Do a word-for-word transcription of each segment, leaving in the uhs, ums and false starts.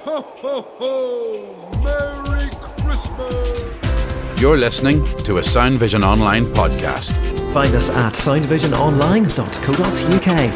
Ho, ho, ho! Merry Christmas! You're listening to a Sound Vision Online podcast. Find us at sound vision online dot co dot u k.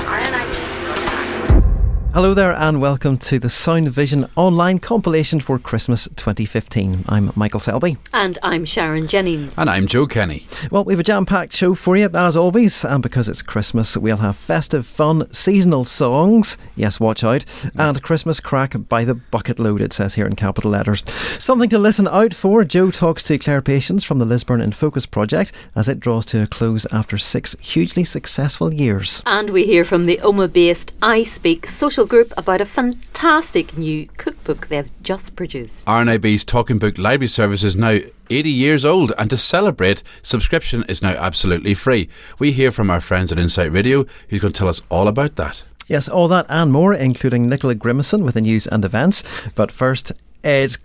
Hello there and welcome to the Sound Vision Online compilation for Christmas twenty fifteen. I'm Michael Selby. And I'm Sharon Jennings. And I'm Joe Kenny. Well, we have a jam-packed show for you, as always, and because it's Christmas, we'll have festive, fun, seasonal songs, yes, watch out, and Christmas crack by the bucket load, it says here in capital letters. Something to listen out for. Joe talks to Claire Patience from the Lisburn in Focus project as it draws to a close after six hugely successful years. And we hear from the Omagh-based I Speak social group about a fantastic new cookbook they've just produced. R N I B's Talking Book Library Service is now eighty years old, and to celebrate, subscription is now absolutely free. We hear from our friends at Insight Radio, who's going to tell us all about that. Yes, all that and more, including Nicola Grimison with the news and events. But first, it's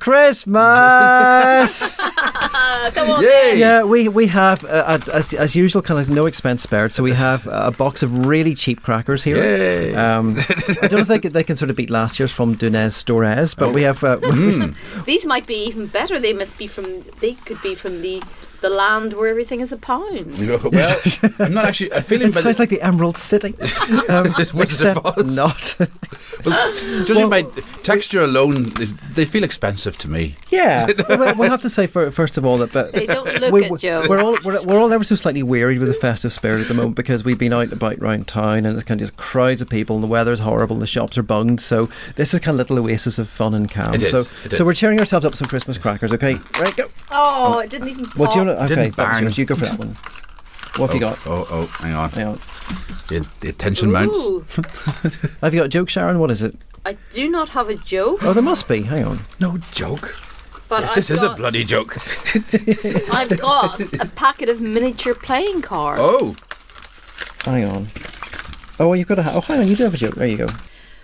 Christmas! Come on, Yay! Yeah, we, we have, uh, as, as usual, kind of no expense spared. So we have a box of really cheap crackers here. Yay! Um, I don't know if they can, they can sort of beat last year's from Dunez Stores, but we have... Uh, Mm. These might be even better. They must be from, they could be from the, the land where everything is a pound. Well, I'm not actually... I'm feeling... it sounds like the Emerald City. Um, except not. Well, judging by texture alone, is- they feel expensive to me. Yeah, we'll, we'll have to say for, first of all that, but They don't look we, at Joe. We're all we're, we're all ever so slightly wearied with the festive spirit at the moment because we've been out about round town and it's kind of just crowds of people and the weather's horrible and the shops are bunged. So this is kind of little oasis of fun and calm. It is, so it so is. we're cheering ourselves up with some Christmas crackers. Okay, right, go. Oh, it didn't even pop. What do you want? to... Okay, Didn't that was bang. yours. You go for that one. What have oh, you got? Oh, oh, hang on. Hang on. The, the tension mounts. Ooh, Have you got a joke, Sharon? What is it? I do not have a joke, Oh, there must be. Hang on. No joke. but I've This is a got, bloody joke. I've got a packet of miniature playing cards. Oh. Hang on. Oh, you've got a. Oh, hang on. You do have a joke. There you go.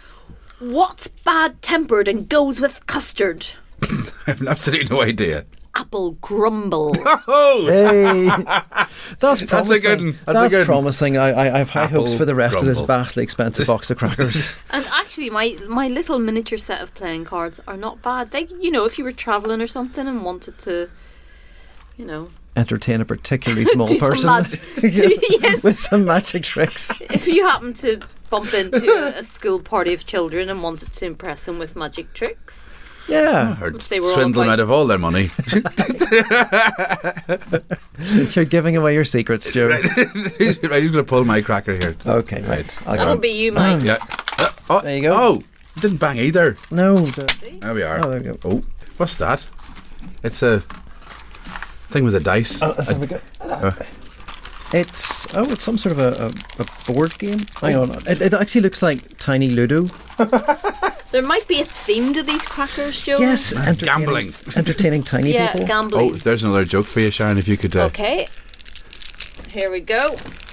What's bad-tempered and goes with custard? I have absolutely no idea. Apple grumble. Oh. Hey, that's promising. That's a good one. That's a That's good one. promising. I, I, I have high Apple hopes for the rest of this grumble. vastly expensive box of crackers. And actually, my, my little miniature set of playing cards are not bad. They, you know, if you were travelling or something and wanted to, you know, Entertain a particularly small Do some person mag- Yes, yes. with some magic tricks. if you happen to bump into a, a school party of children and wanted to impress them with magic tricks, Yeah, Or Which they were all swindle them about- out of all their money. you're giving away your secrets, Joe. Right, who's going to pull my cracker here? Okay, right. I'll that'll go. be you, Mike. Yeah. Uh, oh, There you go. Oh, it didn't bang either. No, the, There we are. oh, there we go. Oh, what's that? It's a thing with a dice. Oh, let's have a go. It's oh, it's some sort of a, a, a board game. Hang on, it, it actually looks like Tiny Ludo. There might be a theme to these crackers, Joe. Yes, entertaining, Gambling. entertaining tiny Yeah, people. Oh, gambling. there's another joke for you, Sharon, if you could... Uh, Okay. Here we go.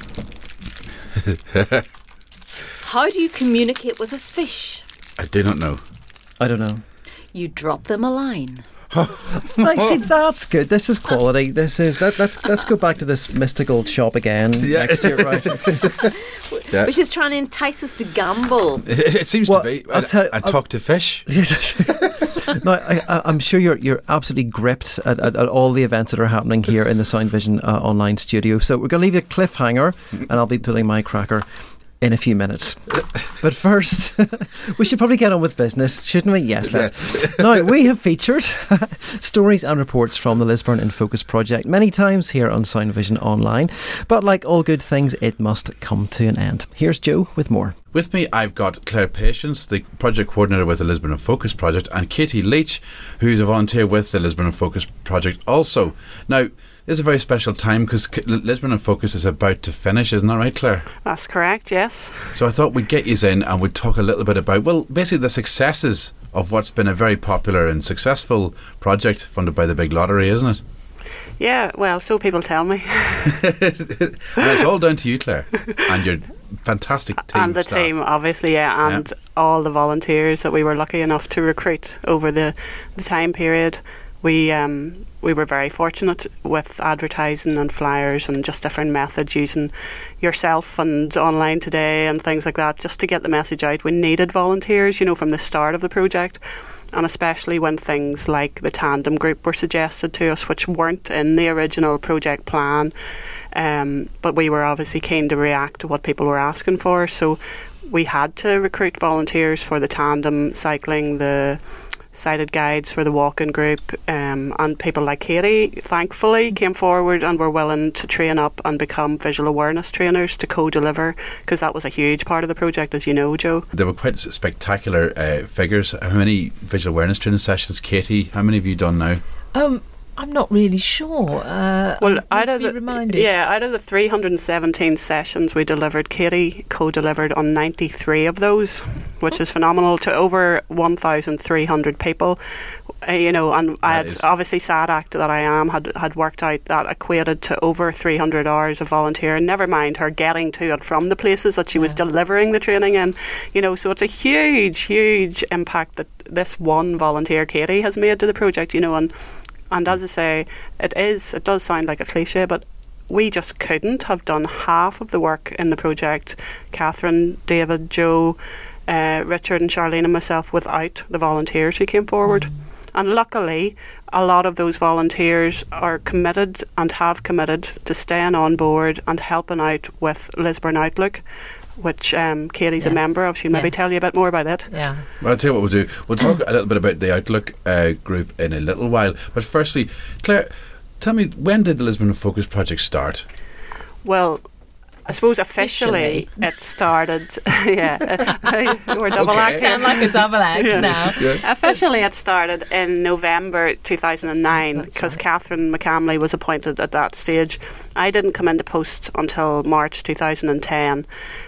How do you communicate with a fish? I do not know. I don't know. You drop them a line. Like, see, that's good. This is quality. This is that. Let's let's go back to this mystical shop again Yeah. next year, right? Yeah. Which is trying to entice us to gamble. It, it seems Well, to be. I'll And, tell- and I'll- talk to fish. No, I, I, I'm sure you're you're absolutely gripped at, at, at all the events that are happening here in the Sound Vision uh, online studio. So we're going to leave you a cliffhanger, and I'll be pulling my cracker in a few minutes. But first, we should probably get on with business, shouldn't we? Yes, let's. Now, we have featured stories and reports from the Lisburn in Focus project many times here on Sound Vision Online. But like all good things, it must come to an end. Here's Joe with more. With me, I've got Claire Patience, the project coordinator with the Lisburn in Focus project, and Katie Leach, who's a volunteer with the Lisburn in Focus project also. Now, this is a very special time because Lisburn in Focus is about to finish, isn't that right, Claire? That's correct, yes. So I thought we'd get you in and we'd talk a little bit about, well, basically the successes of what's been a very popular and successful project funded by the Big Lottery, isn't it? Yeah, well, so people tell me. And it's all down to you, Claire, and your fantastic team. and the staff. team, obviously, yeah, and Yeah. all the volunteers that we were lucky enough to recruit over the, the time period. we um, we were very fortunate with advertising and flyers and just different methods, using yourself and online today and things like that, just to get the message out. We needed volunteers, you know, from the start of the project, and especially when things like the tandem group were suggested to us, which weren't in the original project plan. Um, but we were obviously keen to react to what people were asking for, so we had to recruit volunteers for the tandem cycling, the sighted guides for the walking group, um, and people like Katie thankfully came forward and were willing to train up and become visual awareness trainers to co-deliver, because that was a huge part of the project, as you know, Joe. There were quite spectacular uh, figures. How many visual awareness training sessions, Katie? How many have you done now? Um, I'm not really sure. Uh, well, I out of be the reminded. yeah, out of the three hundred seventeen sessions we delivered, Katie co-delivered on ninety-three of those, which is phenomenal, to over one thousand three hundred people. Uh, you know, and That I had is- obviously sad act that I am had had worked out that equated to over three hundred hours of volunteering. Never mind her getting to and from the places that she was Yeah. delivering the training in. You know, so it's a huge, huge impact that this one volunteer, Katie, has made to the project. You know, and. And as I say, it is, it does sound like a cliche, but we just couldn't have done half of the work in the project, Catherine, David, Joe, uh, Richard and Charlene and myself, without the volunteers who came forward. Mm. And luckily, a lot of those volunteers are committed and have committed to staying on board and helping out with Lisburn Outlook, which um, Katie's Yes. a member of. She'll maybe Yes. tell you a bit more about it. Yeah. Well, I'll tell you what we'll do. We'll talk a little bit about the Outlook uh, group in a little while. But firstly, Claire, tell me, when did the Lisbon Focus project start? Well, I suppose officially, Officially. it started. yeah, we're double Okay. acting. Sound like a double act Yeah. now. Officially, it started in November two thousand nine, That's because right. Catherine McCamley was appointed at that stage. I didn't come into post until March two thousand ten.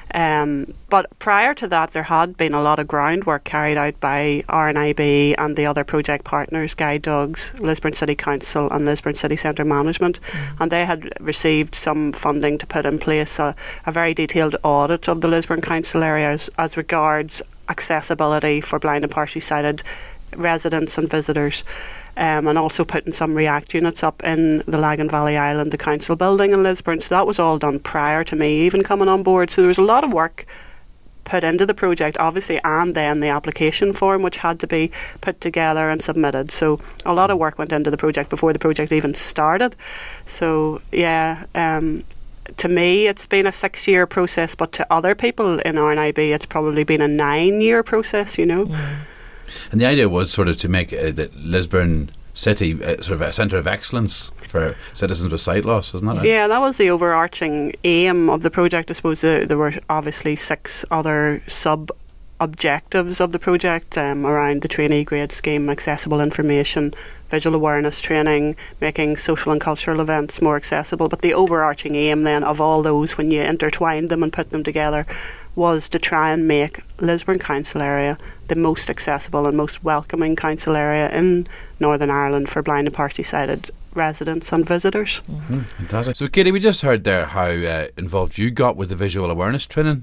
Um, but prior to that, there had been a lot of groundwork carried out by R N I B and the other project partners, Guide Dogs, Lisburn City Council and Lisburn City Centre Management, Mm. and they had received some funding to put in place a, a very detailed audit of the Lisburn Council area as, as regards accessibility for blind and partially sighted residents and visitors. Um, and also putting some React units up in the Lagan Valley Island, the council building in Lisburn. So that was all done prior to me even coming on board. So there was a lot of work put into the project, obviously, and then the application form, which had to be put together and submitted. So a lot of work went into the project before the project even started. So, yeah, um, to me, it's been a six-year process, but to other people in R N I B, it's probably been a nine-year process, you know. Mm. And the idea was sort of to make uh, the Lisburn City uh, sort of a centre of excellence for citizens with sight loss, isn't that right? Yeah, that was the overarching aim of the project. I suppose there, there were obviously six other sub objectives of the project um, around the trainee grade scheme, accessible information, visual awareness training, making social and cultural events more accessible. But the overarching aim then of all those, when you intertwined them and put them together, was to try and make Lisburn Council area the most accessible and most welcoming council area in Northern Ireland for blind and partially sighted residents and visitors. Mm, fantastic. So, Katie, we just heard there how uh, involved you got with the visual awareness training.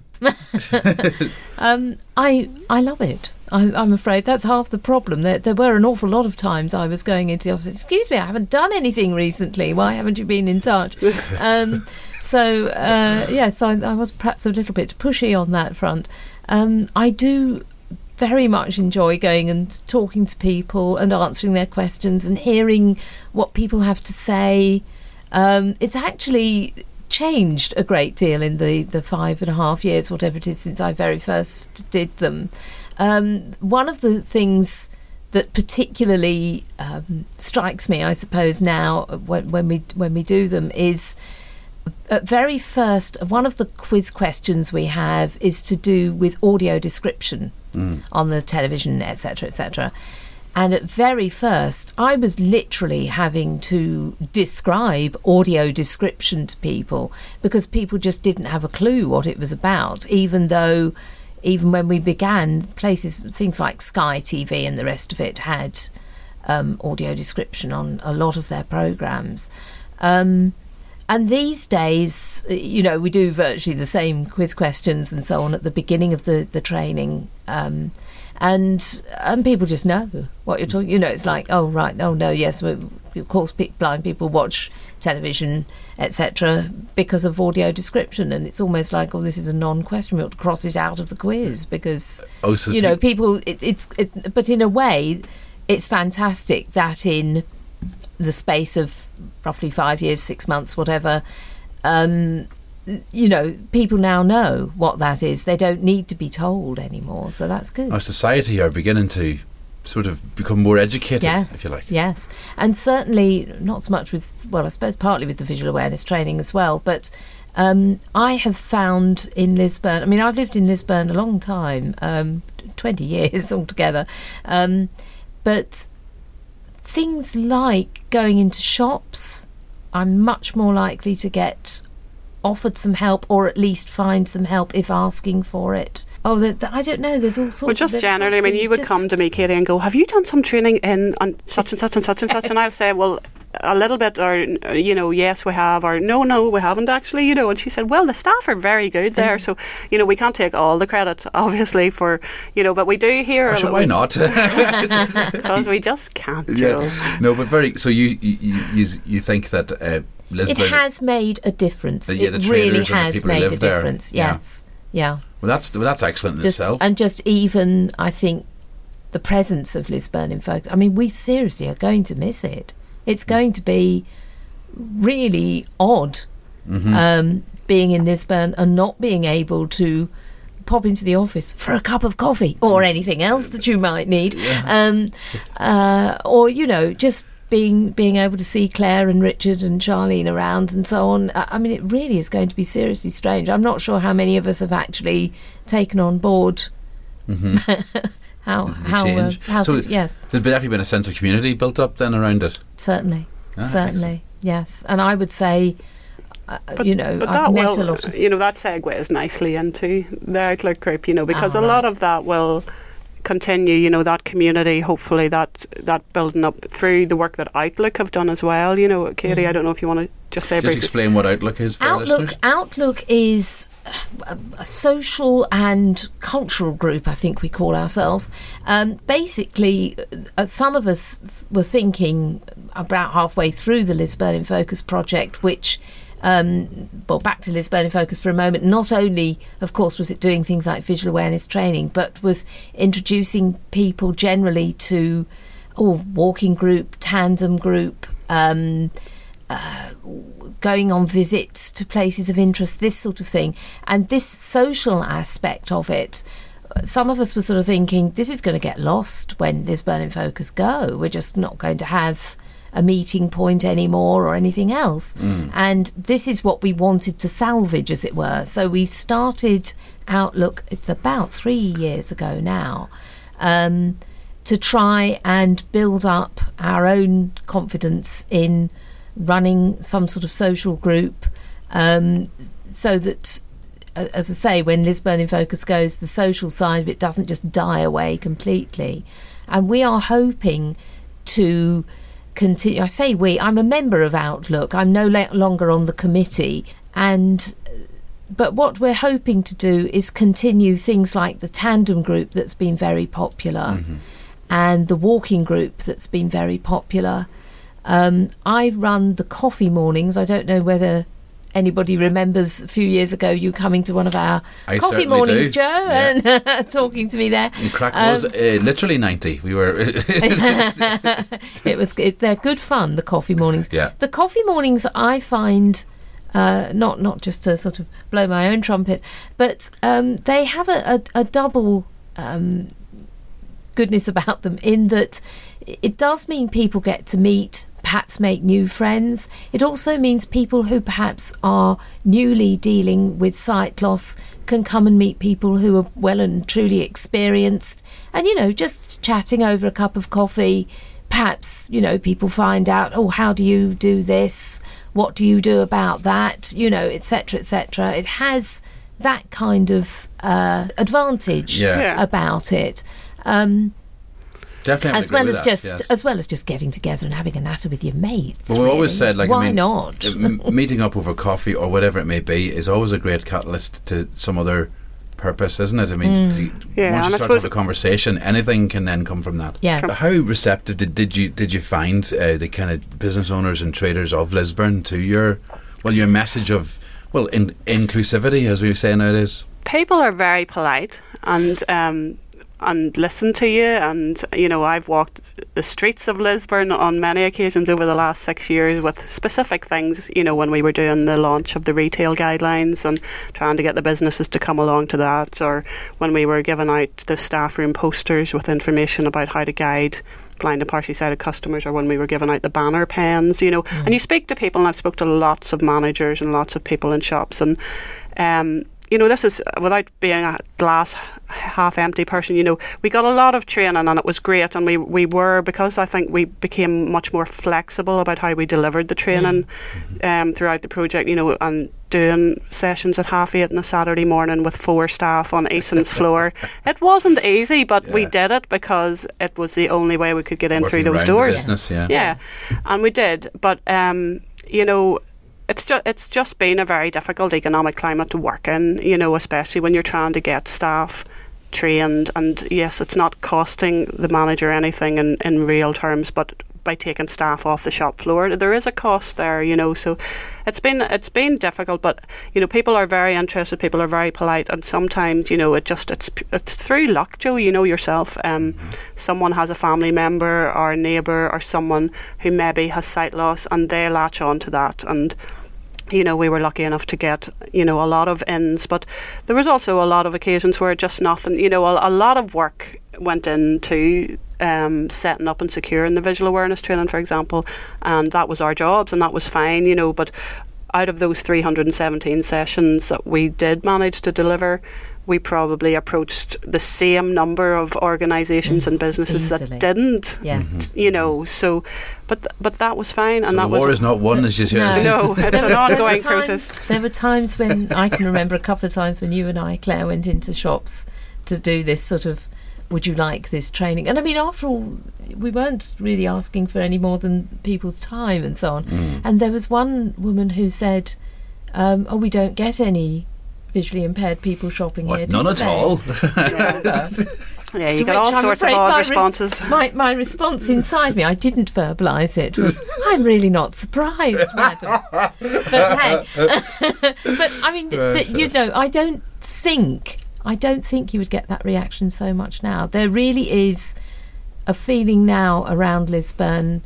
Um, I I love it. I'm, I'm afraid that's half the problem. There, there were an awful lot of times I was going into the office. Excuse me, I haven't done anything recently. Why haven't you been in touch? Um, so uh, yes, I, I was perhaps a little bit pushy on that front. Um, I do very much enjoy going and talking to people and answering their questions and hearing what people have to say. Um, it's actually changed a great deal in the, the five and a half years, whatever it is, since I very first did them. Um, one of the things that particularly um, strikes me, I suppose, now when, when we when we do them is at very first, one of the quiz questions we have is to do with audio description mm. on the television, et cetera, et cetera. And at very first, I was literally having to describe audio description to people because people just didn't have a clue what it was about, even though, even when we began, places, things like Sky T V and the rest of it had um, audio description on a lot of their programmes. Um, and these days, you know, we do virtually the same quiz questions and so on at the beginning of the, the training. Um, and and people just know what you're talking. You know, it's like, oh, right, oh, no, yes, we, of course, pe- blind people watch television, et cetera, because of audio description. And it's almost like, oh, this is a non-question. We ought to cross it out of the quiz because, oh, so you know, people, it, it's, it, but in a way, it's fantastic that in the space of roughly five years, six months, whatever, um, you know, people now know what that is. They don't need to be told anymore, so that's good. Our society are beginning to sort of become more educated, yes, if you like. Yes, and certainly not so much with, well, I suppose partly with the visual awareness training as well, but um, I have found in Lisburn, I mean, I've lived in Lisburn a long time, um, twenty years altogether, um, but things like going into shops, I'm much more likely to get offered some help or at least find some help if asking for it. Oh, the, the, I don't know, there's all sorts well, of... just generally, I mean, you would just, come to me, Katie, and go, have you done some training in on such and such and such and such? And I'll say, well, a little bit, or, you know, yes, we have, or no, no, we haven't actually, you know. And she said, well, the staff are very good there, so, you know, we can't take all the credit, obviously, for, you know, but we do hear... Actually, why not? Because we just can't, yeah. Joe. No, but very... So you you, you, you think that... Uh, Lisbon, it has made a difference. The, yeah, it really has made a there. difference. Yeah. Yes, yeah. Well, that's well, that's excellent in just, itself. And just even, I think, the presence of Lisburn in Focus. I mean, we seriously are going to miss it. It's going to be really odd mm-hmm. um, being in Lisburn and not being able to pop into the office for a cup of coffee or anything else that you might need, yeah. um, uh, or you know, just. Being being able to see Claire and Richard and Charlene around and so on. I mean, it really is going to be seriously strange. I'm not sure how many of us have actually taken on board mm-hmm. how how uh, how so to, yes. There's definitely been a sense of community built up then around it. Certainly, ah, certainly, excellent. Yes. And I would say, uh, but, you know, but I've that met will, a lot of, you know, that segues nicely into the Outlook group, you know, because oh, a right. lot of that will continue, you know, that community, hopefully that that building up through the work that Outlook have done as well, you know. Katie, mm. I don't know if you want to just say just briefly. explain what Outlook is for Outlook, our listeners. Outlook is a, a social and cultural group, I think we call ourselves. Um, basically, uh, some of us were thinking about halfway through the Lisburn in Focus project, which Um, well, back to Lisburn in Focus for a moment. Not only, of course, was it doing things like visual awareness training, but was introducing people generally to oh, walking group, tandem group, um, uh, going on visits to places of interest, this sort of thing. And this social aspect of it, some of us were sort of thinking, this is going to get lost when Lisburn in Focus go. We're just not going to have a meeting point anymore or anything else. Mm. And this is what we wanted to salvage, as it were. So we started Outlook, it's about three years ago now, um, to try and build up our own confidence in running some sort of social group, um, so that, as I say, when Lisburn in Focus goes, the social side of it doesn't just die away completely. And we are hoping to continue. I say we, I'm a member of Outlook. I'm no la- longer on the committee. And but what we're hoping to do is continue things like the tandem group that's been very popular mm-hmm. and the walking group that's been very popular. Um, I run the coffee mornings. I don't know whether anybody remembers a few years ago you coming to one of our I coffee mornings, do. Joe, yeah. and talking to me there. And crack um, was uh, literally ninety. We were. It was. It, they're good fun. The coffee mornings. Yeah. The coffee mornings, I find, uh, not not just to sort of blow my own trumpet, but um, they have a, a, a double um, goodness about them in that it does mean people get to meet, perhaps make new friends. It also means people who perhaps are newly dealing with sight loss can come and meet people who are well and truly experienced. And, you know, just chatting over a cup of coffee, perhaps, you know, people find out, oh, how do you do this? What do you do about that? You know, et cetera, et cetera. It has that kind of uh, advantage yeah. about it. Um, Definitely, as well as that, just yes. as well as just getting together and having a natter with your mates. Well, we really. always said, like, why I mean, not? m- meeting up over coffee or whatever it may be is always a great catalyst to some other purpose, isn't it? I mean, Mm. see, Yeah, once and you I start suppose- to have a conversation, anything can then come from that. Yes. How receptive did, did you did you find uh, the kind of business owners and traders of Lisburn to your well your message of well in, inclusivity, as we say nowadays? People are very polite and um, and listen to you. And you know, I've walked the streets of Lisburn on many occasions over the last six years with specific things. You know, when we were doing the launch of the retail guidelines and trying to get the businesses to come along to that, or when we were giving out the staff room posters with information about how to guide blind and partially sighted customers, or when we were giving out the banner pens. You know, mm. and you speak to people, and I've spoke to lots of managers and lots of people in shops, and um. You know, this is, without being a glass half empty person, you know, we got a lot of training and it was great, and we, we were, because I think we became much more flexible about how we delivered the training mm-hmm. um, throughout the project, you know, and doing sessions at half eight on a Saturday morning with four staff on Eason's floor. It wasn't easy, but yeah. we did it because it was the only way we could get in Working through those around doors. The business, yeah. yeah, and we did. But, um, you know, It's just it's just been a very difficult economic climate to work in, you know, especially when you're trying to get staff trained. And yes, it's not costing the manager anything in, in real terms, but by taking staff off the shop floor, there is a cost there, you know. So it's been it's been difficult, but you know, people are very interested, people are very polite, and sometimes, you know, it just it's it's through luck, Joe. You know yourself. Um, someone has a family member or a neighbour or someone who maybe has sight loss, and they latch on to that. And you know, we were lucky enough to get, you know, a lot of ins, but there was also a lot of occasions where just nothing, you know, a, a lot of work went into um, setting up and securing the visual awareness training, for example, and that was our jobs, and that was fine, you know. But out of those three hundred seventeen sessions that we did manage to deliver, we probably approached the same number of organisations mm, and businesses easily. that didn't, yes. you know. So, but th- but that was fine, and so that the war was is not won, as you say. No, no, it's an ongoing times, process. There were times when I can remember a couple of times when you and I, Claire, went into shops to do this sort of, would you like this training? And I mean, after all, we weren't really asking for any more than people's time and so on. Mm. And there was one woman who said, um, "Oh, we don't get any visually impaired people shopping what, here." None at they? all. Yeah, yeah you to get all I'm sorts of afraid odd my responses. Re- my, my response inside me, I didn't verbalise it, was, "I'm really not surprised, madam." But hey, but I mean, th- th- you know, I don't think, I don't think you would get that reaction so much now. There really is a feeling now around Lisburn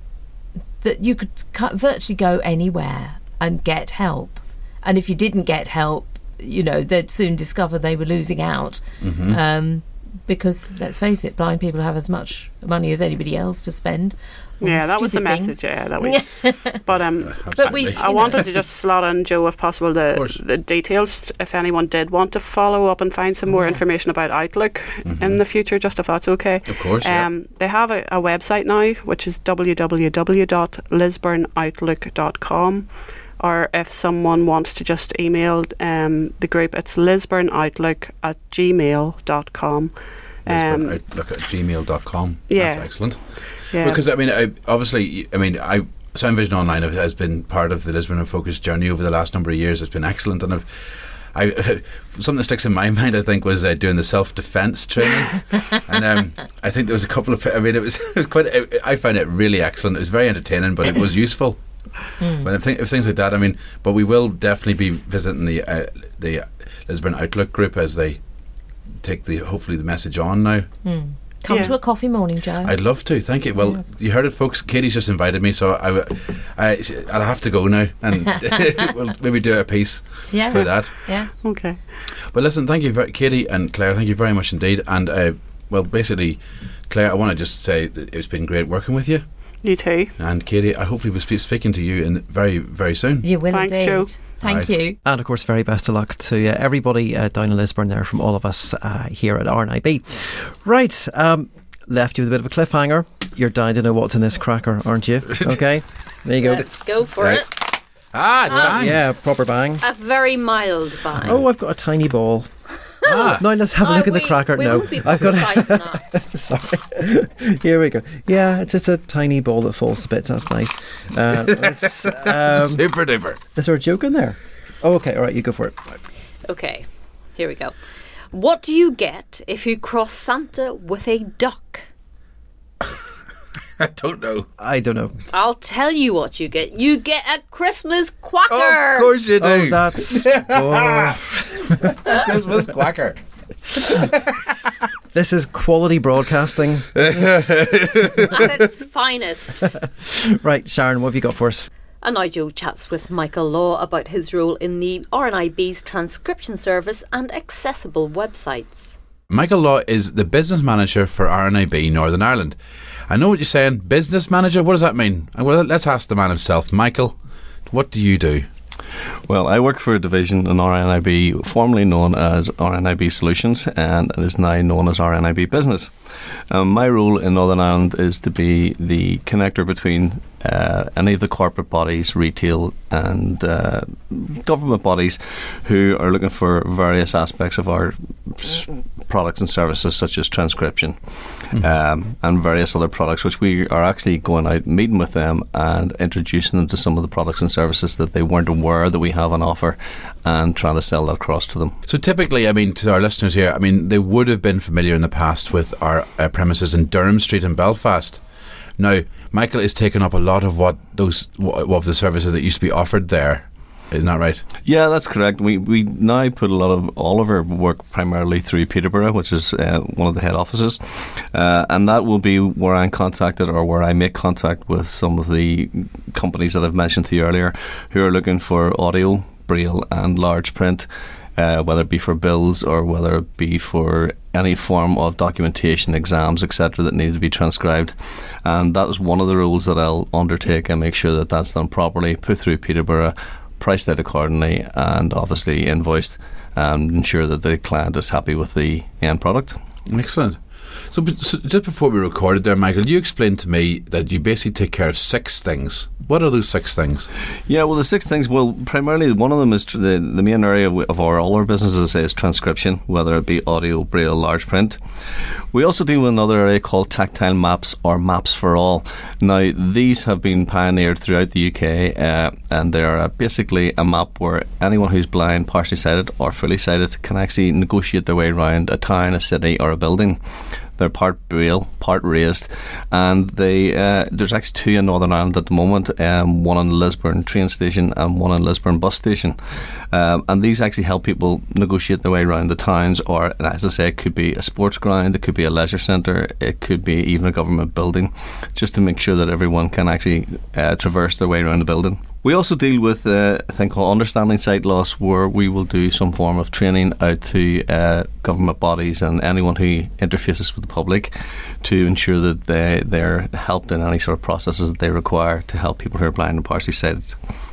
that you could cu- virtually go anywhere and get help. And if you didn't get help, you know, they'd soon discover they were losing out. Mm-hmm. Um, because, let's face it, blind people have as much money as anybody else to spend. Yeah, that was the things. message, yeah. That we, but um, but we, I wanted to just slot in, Joe, if possible, the, the details, if anyone did want to follow up and find some more yes. information about Outlook mm-hmm. in the future, just if that's okay. Of course, um, yeah. They have a, a website now, which is w w w dot lisburn outlook dot com. Or if someone wants to just email um, the group, it's lisburnoutlook at gmail dot com. Um, Outlook at gmail dot com. Yeah. That's excellent. Yeah. Because, I mean, I, obviously, I mean, I Sound Vision Online has been part of the Lisburn in Focus journey over the last number of years. It's been excellent. And I've, I, something that sticks in my mind, I think, was uh, doing the self-defence training. And um, I think there was a couple of, I mean, it was, it was quite, I found it really excellent. It was very entertaining, but it was useful. Mm. But I think if things like that, I mean, but we will definitely be visiting the uh, the Lisburn Outlook group as they take the hopefully the message on now. Mm. Come yeah. to a coffee morning, Joe. I'd love to. Thank you. Well, yes. you heard it, folks. Katie's just invited me, so I, I, I'll have to go now, and we'll maybe do a piece yes. for that. Yes. Okay. But listen, thank you, very, Katie and Claire. Thank you very much indeed. And uh, well, basically, Claire, I want to just say that it's been great working with you. You too. And Katie, I hopefully will be speaking to you in very, very soon. You will Thanks, indeed. Joe. Thank right. you. And of course, very best of luck to uh, everybody uh, down in Lisburn there from all of us uh, here at R N I B. Right, um, left you with a bit of a cliffhanger. You're dying to know what's in this cracker, aren't you? Okay, there you go. Let's go for right. it. Ah, Ah. bang. Yeah, proper bang. A very mild bang. Oh, I've got a tiny ball. Ah. Now let's have a Ah, look at the we- cracker. we No, won't be I've got publicising that. Sorry. Here we go. Yeah, it's it's a tiny ball that falls to bits. That's nice. Uh, let's, um, Super duper. is there a joke in there? Oh, okay. All right, you go for it. Okay, here we go. What do you get if you cross Santa with a duck? I don't know. I don't know. I'll tell you what you get. You get a Christmas quacker. Oh, of course you do. Oh, that's. Oh. Christmas quacker. This is quality broadcasting. At its finest. Right, Sharon, what have you got for us? And now Joe chats with Michael Law about his role in the R N I B's transcription service and accessible websites. Michael Law is the business manager for R N I B Northern Ireland. I know what you're saying. Business manager? What does that mean? Well, let's ask the man himself. Michael, what do you do? Well, I work for a division in R N I B, formerly known as R N I B Solutions, and it is now known as R N I B Business. Um, my role in Northern Ireland is to be the connector between uh, any of the corporate bodies, retail and uh, government bodies who are looking for various aspects of our s- products and services, such as transcription mm-hmm. um, and various other products, which we are actually going out meeting with them and introducing them to some of the products and services that they weren't aware that we have on offer, and trying to sell that across to them. So typically, I mean, to our listeners here, I mean, they would have been familiar in the past with our uh, premises in Durham Street in Belfast. Now, Michael is taking up a lot of what those of the services that used to be offered there. Isn't that right? Yeah, that's correct. We we now put a lot of all of our work primarily through Peterborough, which is uh, one of the head offices, uh, and that will be where I'm contacted or where I make contact with some of the companies that I've mentioned to you earlier, who are looking for audio, braille, and large print. Uh, whether it be for bills or whether it be for any form of documentation, exams, et cetera, that need to be transcribed. And that is one of the roles that I'll undertake and make sure that that's done properly, put through Peterborough, priced out accordingly, and obviously invoiced, and ensure that the client is happy with the end product. Excellent. So, so just before we recorded there, Michael, you explained to me that you basically take care of six things. What are those six things? Yeah, well, the six things, well, primarily one of them is tr- the, the main area of our, all our businesses is transcription, whether it be audio, braille, large print. We also deal with another area called tactile maps, or Maps for All. Now, these have been pioneered throughout the U K, uh, and they're uh, basically a map where anyone who's blind, partially sighted or fully sighted can actually negotiate their way around a town, a city or a building. They're part braille, part raised, and they uh, there's actually two in Northern Ireland at the moment, um, one on the Lisburn train station and one on Lisburn bus station. Um, and these actually help people negotiate their way around the towns, or, as I say, it could be a sports ground, it could be a leisure centre, it could be even a government building, just to make sure that everyone can actually uh, traverse their way around the building. We also deal with uh, a thing called understanding sight loss, where we will do some form of training out to uh, government bodies and anyone who interfaces with the public to ensure that they, they're helped in any sort of processes that they require to help people who are blind and partially sighted.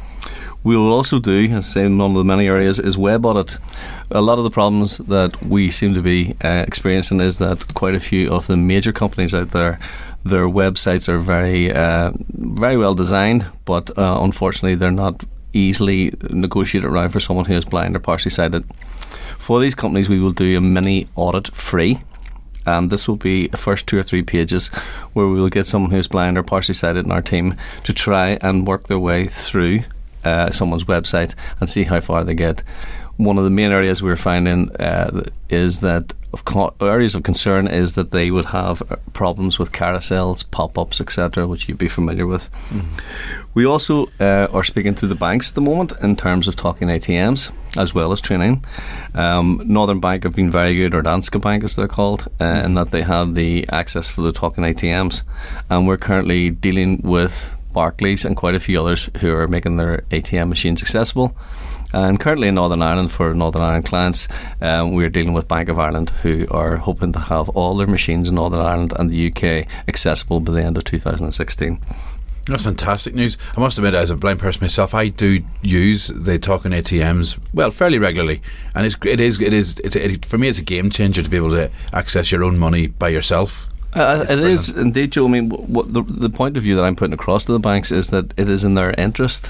We will also do, as I say, in one of the many areas, is web audit. A lot of the problems that we seem to be uh, experiencing is that quite a few of the major companies out there, their websites are very uh, very well designed, but uh, unfortunately they're not easily negotiated around for someone who is blind or partially sighted. For these companies, we will do a mini audit free, and this will be the first two or three pages where we will get someone who's blind or partially sighted in our team to try and work their way through uh, someone's website and see how far they get. One of the main areas we're finding uh, is that of co- areas of concern is that they would have problems with carousels, pop-ups, et cetera, which you'd be familiar with. Mm-hmm. We also uh, are speaking to the banks at the moment in terms of talking A T Ms as well as training. Um, Northern Bank have been very good, or Danske Bank as they're called, uh, mm-hmm. in that they have the access for the talking A T Ms, and we're currently dealing with Barclays and quite a few others who are making their A T M machines accessible. And currently in Northern Ireland, for Northern Ireland clients, um, we're dealing with Bank of Ireland, who are hoping to have all their machines in Northern Ireland and the U K accessible by the end of two thousand sixteen. That's fantastic news. I must admit, as a blind person myself, I do use the talking A T Ms, well, fairly regularly, and it's it is it is it's it, for me it's a game changer to be able to access your own money by yourself. Uh, it is indeed, Joe. I mean, what the the point of view that I'm putting across to the banks is that it is in their interest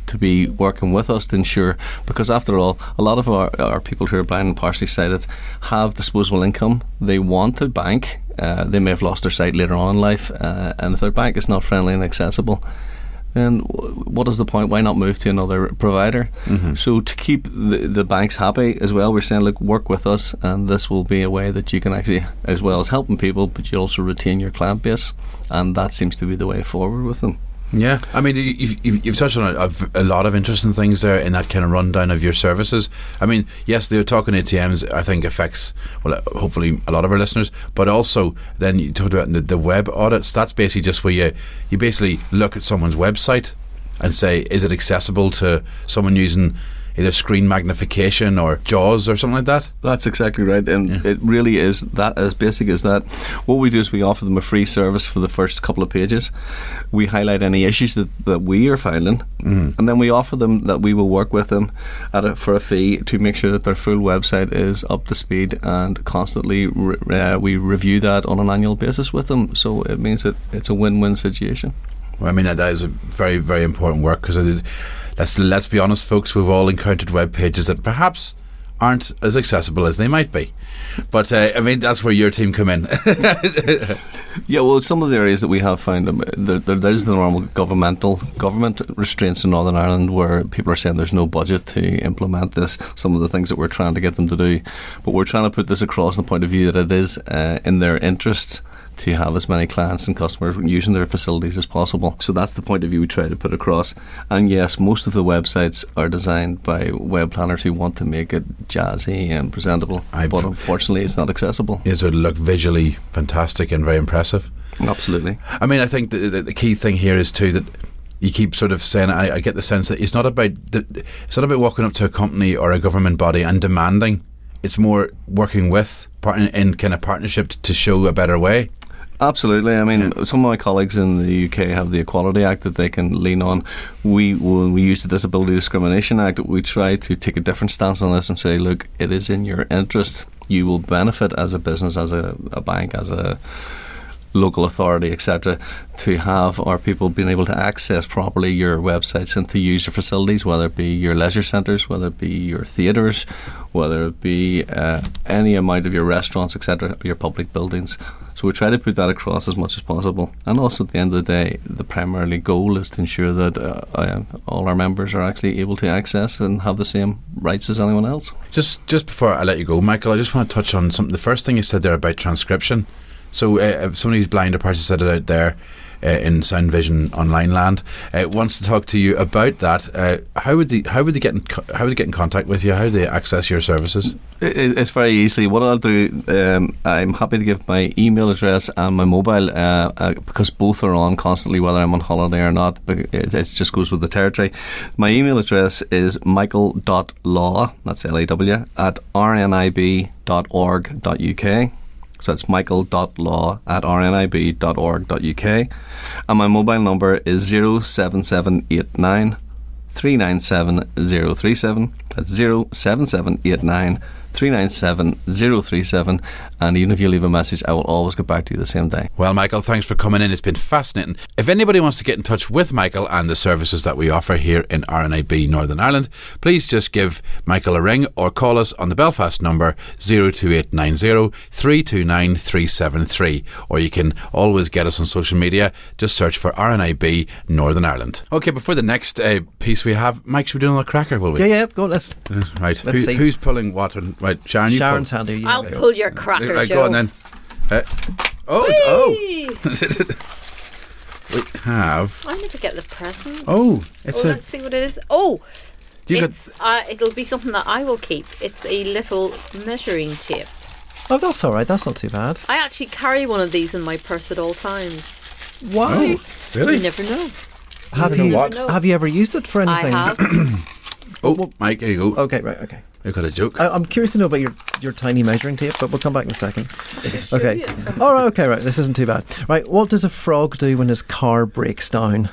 to be working with us to ensure, because after all, a lot of our, our people who are blind and partially sighted have disposable income. They want to bank. Uh, they may have lost their sight later on in life, uh, and if their bank is not friendly and accessible, then what is the point? Why not move to another provider? Mm-hmm. So to keep the, the banks happy as well, we're saying, look, work with us, and this will be a way that you can actually, as well as helping people, but you also retain your client base, and that seems to be the way forward with them. Yeah, I mean, you've, you've, you've touched on a, a lot of interesting things there in that kind of rundown of your services. I mean, yes, the talking A T Ms, I think, affects, well, hopefully a lot of our listeners, but also then you talked about the, the web audits. That's basically just where you, you basically look at someone's website and say, is it accessible to someone using either screen magnification or JAWS or something like that? That's exactly right, and yeah. It really is that as basic as that. What we do is we offer them a free service for the first couple of pages. We highlight any issues that, that we are finding, mm. and then we offer them that we will work with them at a, for a fee to make sure that their full website is up to speed, and constantly re, uh, we review that on an annual basis with them. So it means that it's a win-win situation. Well, I mean, that is a very, very important work, because it is, Let's let's be honest, folks. We've all encountered web pages that perhaps aren't as accessible as they might be. But uh, I mean, that's where your team come in. Yeah, well, some of the areas that we have found, um, there, there, there's the normal governmental government restraints in Northern Ireland, where people are saying there's no budget to implement this. Some of the things that we're trying to get them to do, but we're trying to put this across the point of view that it is uh, in their interests to have as many clients and customers using their facilities as possible. So that's the point of view we try to put across. And yes, most of the websites are designed by web planners who want to make it jazzy and presentable, I but unfortunately it's not accessible. It would look visually fantastic and very impressive. Absolutely. I mean, I think the, the, the key thing here is too that you keep sort of saying, I, I get the sense that it's not about the, it's not about walking up to a company or a government body and demanding. It's more working with part in, in kind of partnership to show a better way. Absolutely. I mean, yeah. Some of my colleagues in the U K have the Equality Act that they can lean on. We, when we use the Disability Discrimination Act, we try to take a different stance on this and say, look, it is in your interest. You will benefit as a business, as a, a bank, as a local authority, et cetera, to have our people being able to access properly your websites and to use your facilities, whether it be your leisure centres, whether it be your theatres, whether it be uh, any amount of your restaurants, et cetera, your public buildings. So we try to put that across as much as possible. And also at the end of the day, the primary goal is to ensure that uh, uh, all our members are actually able to access and have the same rights as anyone else. Just just before I let you go, Michael, I just want to touch on something. The first thing you said there about transcription. So uh, if somebody who's blind or partially sighted out there uh, in Sound Vision online land uh, wants to talk to you about that, uh, how would they how would they get in co- how would they get in contact with you? How do they access your services? It, it's very easy. What I'll do, um, I'm happy to give my email address and my mobile uh, uh, because both are on constantly, whether I'm on holiday or not. It, it just goes with the territory. My email address is michael dot law, that's L A W, at r n i b dot org dot u k. So that's michael dot law at r n i b dot org dot u k. And my mobile number is zero seven seven eight nine three nine seven zero three seven. That's zero seven seven eight nine three nine seven zero three seven. And even if you leave a message, I will always get back to you the same day. Well, Michael, thanks for coming in. It's been fascinating. If anybody wants to get in touch with Michael and the services that we offer here in R N I B Northern Ireland, please just give Michael a ring or call us on the Belfast number zero two eight nine zero three two nine three seven three, or you can always get us on social media. Just search for R N I B Northern Ireland. Okay, before the next uh, piece we have, Mike, should we do another cracker, will we? Yeah, yeah, go on, let's. Uh, right, let's Who, see. Who's pulling what? And, right, Sharon, you Sharon's pull. handy. You I'll go. pull your cracker, Right, Joe. go on then. Uh, oh, Whee! oh. We have. I never get the present. Oh, it's oh, a. let's see what it is. Oh, You it's uh, it'll be something that I will keep. It's a little measuring tape. Oh, that's all right. That's not too bad. I actually carry one of these in my purse at all times. Why? Oh, really? You never know. Have never you know what? know. have you ever used it for anything? I have. Oh, Mike, here you go. Okay, right. Okay. You've got a joke. I, I'm curious to know about your, your tiny measuring tape, but we'll come back in a second. Okay. Yeah. All right. Okay. Right. This isn't too bad. Right. What does a frog do when his car breaks down?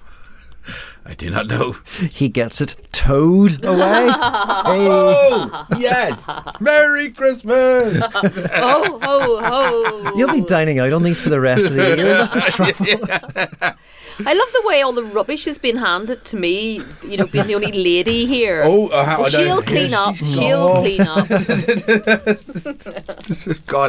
I do not know. He gets it towed away. Hey. Oh, yes. Merry Christmas. Oh, oh, oh. You'll be dining out on these for the rest of the year. That's the trouble. I love the way all the rubbish has been handed to me. You know, being the only lady here. Oh, uh, well, she'll clean yes, up. she's- She'll Oh. clean up. God.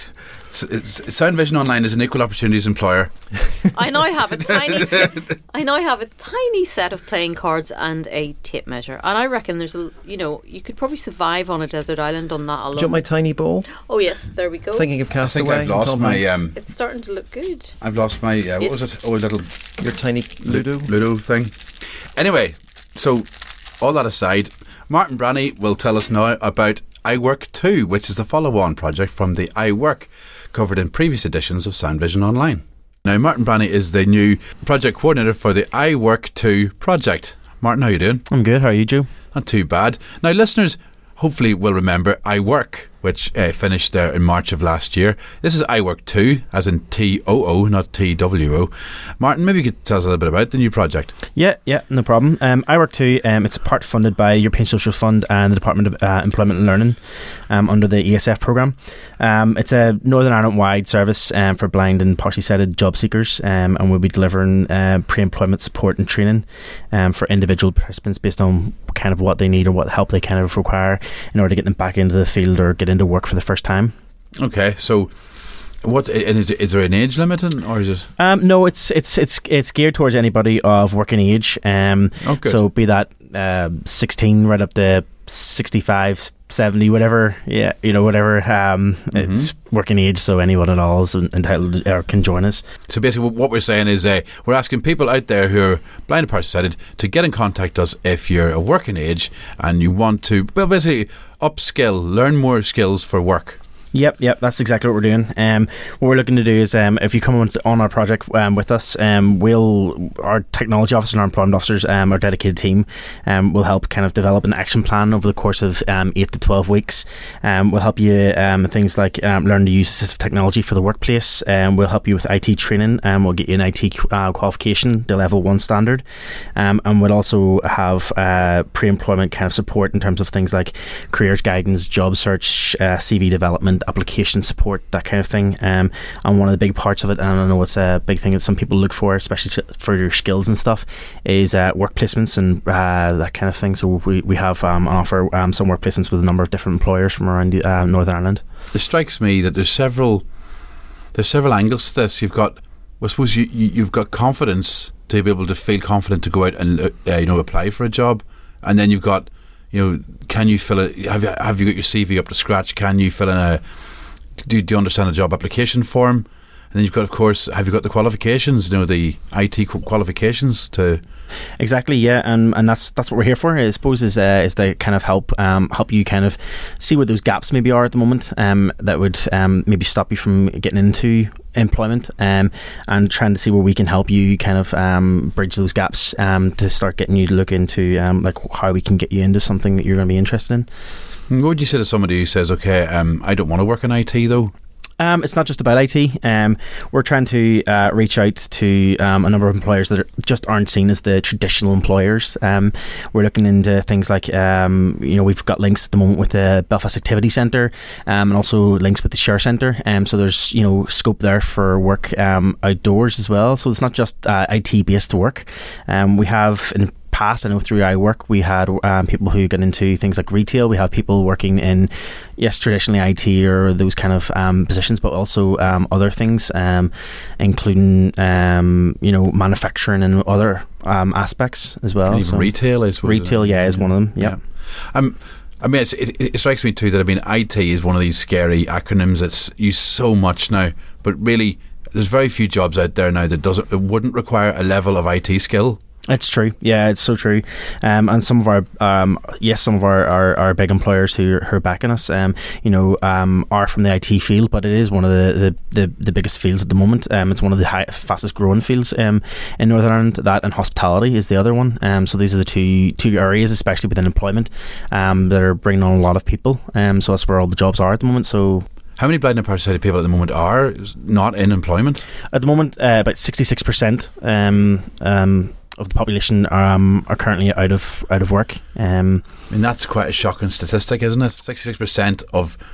S- s- Sound Vision Online is an equal opportunities employer. I now have a tiny. I now have a tiny set of playing cards and a tape measure, and I reckon there's a. You know, you could probably survive on a desert island on that alone. Do you want my tiny bowl? Oh yes, there we go. Thinking of I think Castaway. I've lost Tom my. Hanks. Um, It's starting to look good. I've lost my. Uh, what was it? Oh, a little Your tiny Ludo. Ludo thing. Anyway, so all that aside, Martin Branney will tell us now about iWork two, which is the follow-on project from the iWork, covered in previous editions of Sound Vision Online. Now, Martin Branney is the new project coordinator for the iWork two project. Martin, how you doing? I'm good. How are you, Joe? Not too bad. Now, listeners hopefully will remember iWork, which uh, finished there in March of last year. This is iWork two, as in T O O, not T W O. Martin, maybe you could tell us a little bit about the new project. Yeah, yeah, no problem. Um, iWork two, um, it's a part funded by European Social Fund and the Department of uh, Employment and Learning um, under the E S F programme. Um, it's a Northern Ireland-wide service um, for blind and partially sighted job seekers, um, and we'll be delivering uh, pre-employment support and training um, for individual participants based on kind of what they need and what help they kind of require in order to get them back into the field or get into work for the first time. Okay, so what and is, it, is there an age limit in, or is it? Um, no, it's it's it's it's geared towards anybody of working age. Um, Oh, good. so be that uh, sixteen right up to sixty-five, seventy, whatever. Yeah, you know, whatever. Um, Mm-hmm. It's working age, so anyone at all is entitled to, or can join us. So basically, what we're saying is, uh, we're asking people out there who are blind and partially sighted to get in contact with us if you're of working age and you want to, well, basically upskill, learn more skills for work. Yep, yep, that's exactly what we're doing. Um, what we're looking to do is, um, if you come on, on our project um, with us, um, we'll our technology officers and our employment officers, um, our dedicated team, um, will help kind of develop an action plan over the course of um, eight to twelve weeks. Um, we'll help you um, things like um, learn to use assistive technology for the workplace. Um, we'll help you with I T training, and we'll get you an I T uh, qualification, the level one standard, um, and we'll also have uh, pre-employment kind of support in terms of things like careers guidance, job search, uh, C V development, application support, that kind of thing. Um, and one of the big parts of it, and I know it's a big thing that some people look for, especially for your skills and stuff, is uh, work placements and uh, that kind of thing. So we, we have um, on offer um, some work placements with a number of different employers from around uh, Northern Ireland. It strikes me that there's several there's several angles to this. You've got, I suppose you, you you've got confidence to be able to feel confident to go out and uh, you know apply for a job, and then you've got, you know, can you fill it? Have you have you got your C V up to scratch? Can you fill in a do, do you understand a job application form? And then you've got, of course, have you got the qualifications? You know, the I T qualifications to. Exactly, yeah, and and that's that's what we're here for. I suppose is uh, is to kind of help um, help you kind of see what those gaps maybe are at the moment, um, that would um, maybe stop you from getting into employment, um, and trying to see where we can help you kind of um, bridge those gaps, um, to start getting you to look into um, like how we can get you into something that you're going to be interested in. What would you say to somebody who says, okay, um, I don't want to work in I T though? Um, it's not just about I T. Um, we're trying to uh, reach out to um, a number of employers that are, just aren't seen as the traditional employers. Um, we're looking into things like, um, you know, we've got links at the moment with the Belfast Activity Centre, um, and also links with the Share Centre. Um, so there's, you know, scope there for work um, outdoors as well. So it's not just uh, I T based work. Um, we have in past, I know through iWork we had um, people who got into things like retail. We have people working in, yes, traditionally I T or those kind of um, positions, but also um, other things, um, including um, you know, manufacturing and other um, aspects as well. And even So retail is retail, yeah, is one of them. Yeah. yeah. Um, I mean, it's, it, it strikes me too that I mean, I T is one of these scary acronyms that's used so much now, but really, there's very few jobs out there now that doesn't, it wouldn't require a level of I T skill. It's true. Yeah, it's so true. Um, and some of our, um, yes, some of our, our, our big employers who are, who are backing us, um, you know, um, are from the I T field, but it is one of the, the, the, the biggest fields at the moment. Um, it's one of the high, fastest growing fields um, in Northern Ireland. That and hospitality is the other one. Um, so these are the two two areas, especially within employment, um, that are bringing on a lot of people. Um, so that's where all the jobs are at the moment. So. How many blind and partially sighted people at the moment are not in employment? At the moment, uh, about sixty-six percent. Um, um, of the population um, are currently out of out of work. Um, I mean, that's quite a shocking statistic, isn't it? sixty-six percent of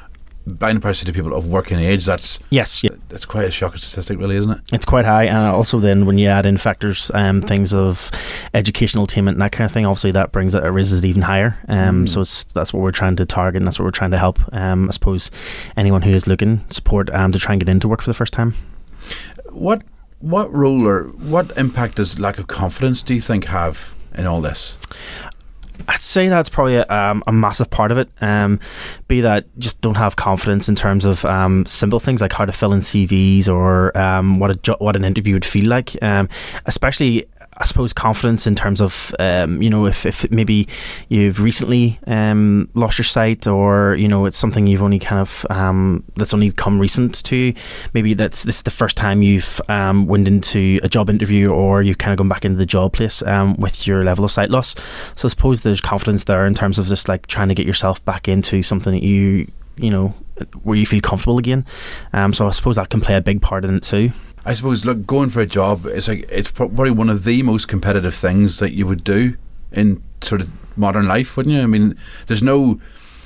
blind participation to people of working age, that's Yes, yeah. that's quite a shocking statistic, really, isn't it? It's quite high, and also then when you add in factors, um, things of educational attainment and that kind of thing, obviously that brings it, it raises it even higher. Um, Mm. So it's, that's what we're trying to target, and that's what we're trying to help. Um, I suppose anyone who is looking support um, to try and get into work for the first time. What what role or what impact does lack of confidence, do you think, have in all this? I'd say that's probably a, um, a massive part of it. Um, be that just don't have confidence in terms of um, simple things like how to fill in C Vs or um, what a jo- what an interview would feel like. Um, especially, I suppose, confidence in terms of um, you know, if, if maybe you've recently um, lost your sight, or you know, it's something you've only kind of um, that's only come recent to you. Maybe that's this is the first time you've um, went into a job interview, or you've kind of gone back into the job place um, with your level of sight loss. So I suppose there's confidence there in terms of just like trying to get yourself back into something that you you know where you feel comfortable again. Um, so I suppose that can play a big part in it too. I suppose, look, going for a job, it's like it's probably one of the most competitive things that you would do in sort of modern life, wouldn't you? I mean, there's no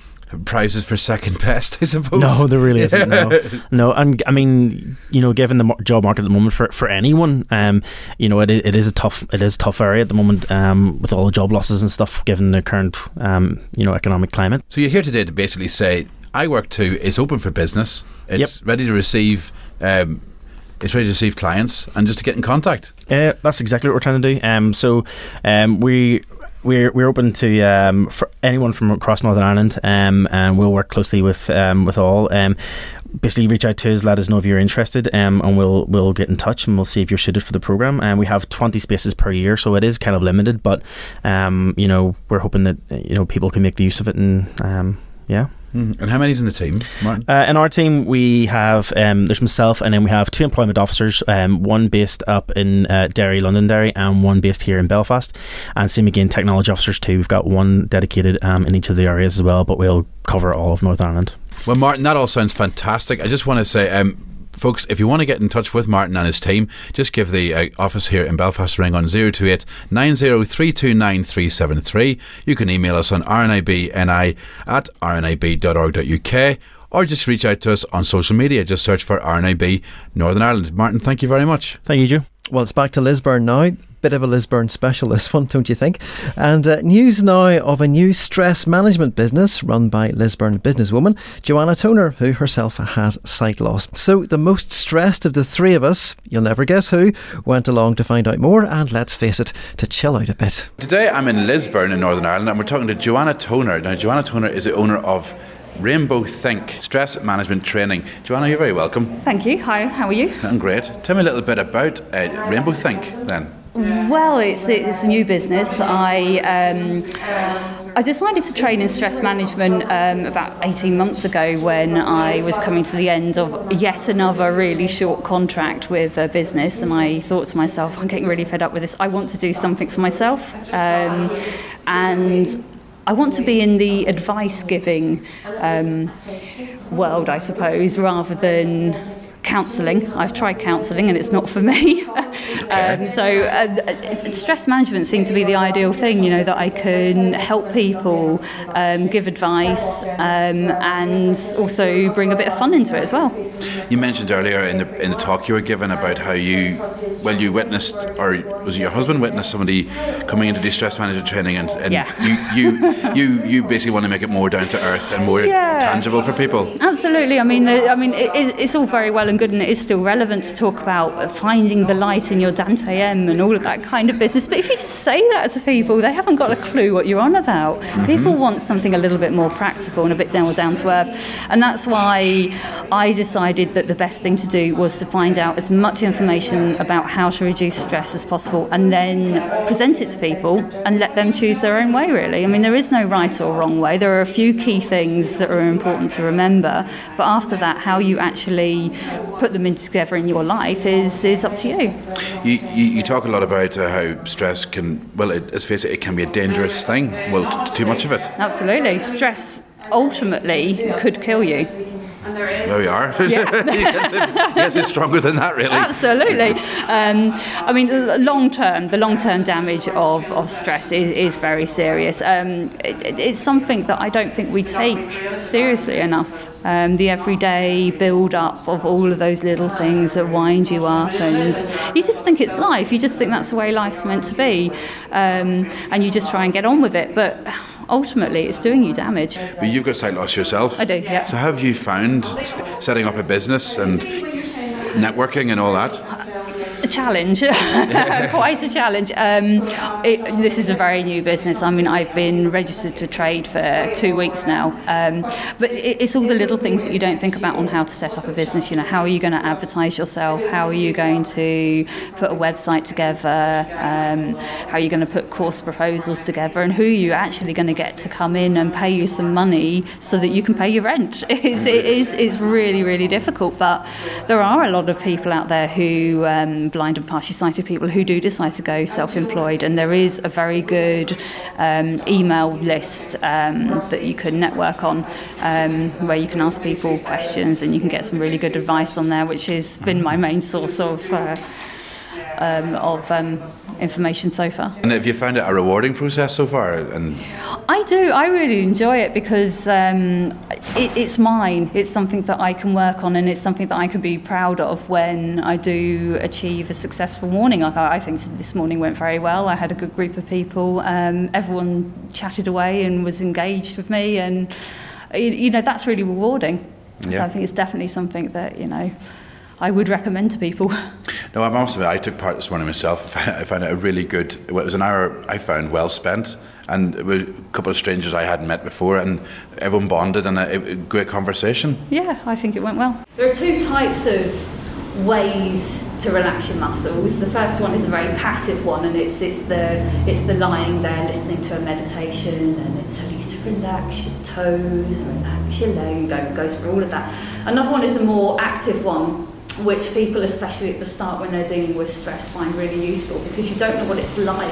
prizes for second best, I suppose. No, there really isn't. No, no, and I mean, you know, given the mar- job market at the moment for, for anyone, um, you know, it it is a tough it is a tough area at the moment, um, with all the job losses and stuff, given the current um, you know, economic climate. So you're here today to basically say, I Work Too is open for business. It's Yep. ready to receive. Um, It's ready to receive clients and just to get in contact. Uh, that's exactly what we're trying to do. Um, so um, we we're we're open to um, for anyone from across Northern Ireland, um, and we'll work closely with um, with all. Um, basically, reach out to us, let us know if you're interested, um, and we'll we'll get in touch and we'll see if you're suited for the program. And we have twenty spaces per year, so it is kind of limited, but um, you know, we're hoping that you know people can make the use of it, and um, yeah. Mm. And how many's in the team, Martin? Uh, in our team, we have um, there's myself, and then we have two employment officers, um, one based up in uh, Derry, Londonderry, and one based here in Belfast. And same again, technology officers too. We've got one dedicated um, in each of the areas as well, but we'll cover all of Northern Ireland. Well, Martin, that all sounds fantastic. I just want to say, um, folks, if you want to get in touch with Martin and his team, just give the uh, office here in Belfast a ring on zero two eight nine zero three two nine three seven three. You can email us on r n i b n i at r n i b dot org dot u k, or just reach out to us on social media. Just search for R N I B Northern Ireland. Martin, thank you very much. Thank you, Joe. Well, it's back to Lisburn now. Bit of a Lisburn special, this one, don't you think? And uh, news now of a new stress management business run by Lisburn businesswoman Joanna Toner, who herself has sight loss. So the most stressed of the three of us, you'll never guess who, went along to find out more, and let's face it, to chill out a bit. Today I'm in Lisburn in Northern Ireland, and we're talking to Joanna Toner. Now, Joanna Toner is the owner of Rainbow Think Stress Management Training. Joanna, you're very welcome. Thank you. Hi, how are you? I'm great. Tell me a little bit about uh, Rainbow Think then. Well, it's it's a new business. I um, I decided to train in stress management um, about eighteen months ago when I was coming to the end of yet another really short contract with a business, and I thought to myself, I'm getting really fed up with this. I want to do something for myself, um, and I want to be in the advice giving um, world, I suppose, rather than counselling. I've tried counselling and it's not for me. um, so uh, stress management seemed to be the ideal thing, you know, that I can help people, um, give advice, um, and also bring a bit of fun into it as well. You mentioned earlier in the in the talk you were given about how you, well, you witnessed, or was it your husband witnessed somebody coming into do stress management training, and, and yeah. you, you you you basically want to make it more down to earth and more yeah. tangible for people. Absolutely. I mean, I mean, it, it's all very well and good, and it is still relevant to talk about finding the light in your Dante M and all of that kind of business. But if you just say that to people, they haven't got a clue what you're on about. Mm-hmm. People want something a little bit more practical and a bit down, down to earth. And that's why I decided that the best thing to do was to find out as much information about how to reduce stress as possible, and then present it to people and let them choose their own way, really. I mean, there is no right or wrong way. There are a few key things that are important to remember, but after that, how you actually put them in together in your life is is up to you. You, you, you talk a lot about uh, how stress can, well, it, let's face it, it can be a dangerous thing. Well, t- too much of it. Absolutely. Stress ultimately could kill you. There we are. Yeah. Yes, it's stronger than that, really. Absolutely. Um, I mean, l- long term, the long term damage of, of stress is, is very serious. Um, it, it's something that I don't think we take seriously enough. Um, the everyday build up of all of those little things that wind you up, and you just think it's life. You just think that's the way life's meant to be, um, and you just try and get on with it. But ultimately, it's doing you damage. But you've got sight loss yourself. I do, yeah. So have you found s- setting up a business and networking and all that? A challenge, quite a challenge. Um, it, this is a very new business. I mean, I've been registered to trade for two weeks now. Um, but it, it's all the little things that you don't think about on how to set up a business. You know, how are you going to advertise yourself? How are you going to put a website together? Um, how are you going to put course proposals together? And who are you actually going to get to come in and pay you some money so that you can pay your rent? It's, it is it's really, really difficult. But there are a lot of people out there who... Um, blind and partially sighted people who do decide to go self-employed, and there is a very good um, email list um, that you can network on, um, where you can ask people questions and you can get some really good advice on there, which has been my main source of uh, um, of um, information so far. And have you found it a rewarding process so far? And I do. I really enjoy it because um, it, it's mine. It's something that I can work on, and it's something that I can be proud of when I do achieve a successful morning. Like I, I think this morning went very well. I had a good group of people. Um, everyone chatted away and was engaged with me, and you, you know that's really rewarding. Yeah. So I think it's definitely something that you know I would recommend to people. No, I must admit, I took part this morning myself. I found it a really good. It was an hour I found well spent. And it was a couple of strangers I hadn't met before, and everyone bonded, and a, a great conversation. Yeah, I think it went well. There are two types of ways to relax your muscles. The first one is a very passive one, and it's it's the it's the lying there listening to a meditation, and it's telling you to relax your toes, relax your leg. It goes through all of that. Another one is a more active one, which people, especially at the start when they're dealing with stress, find really useful because you don't know what it's like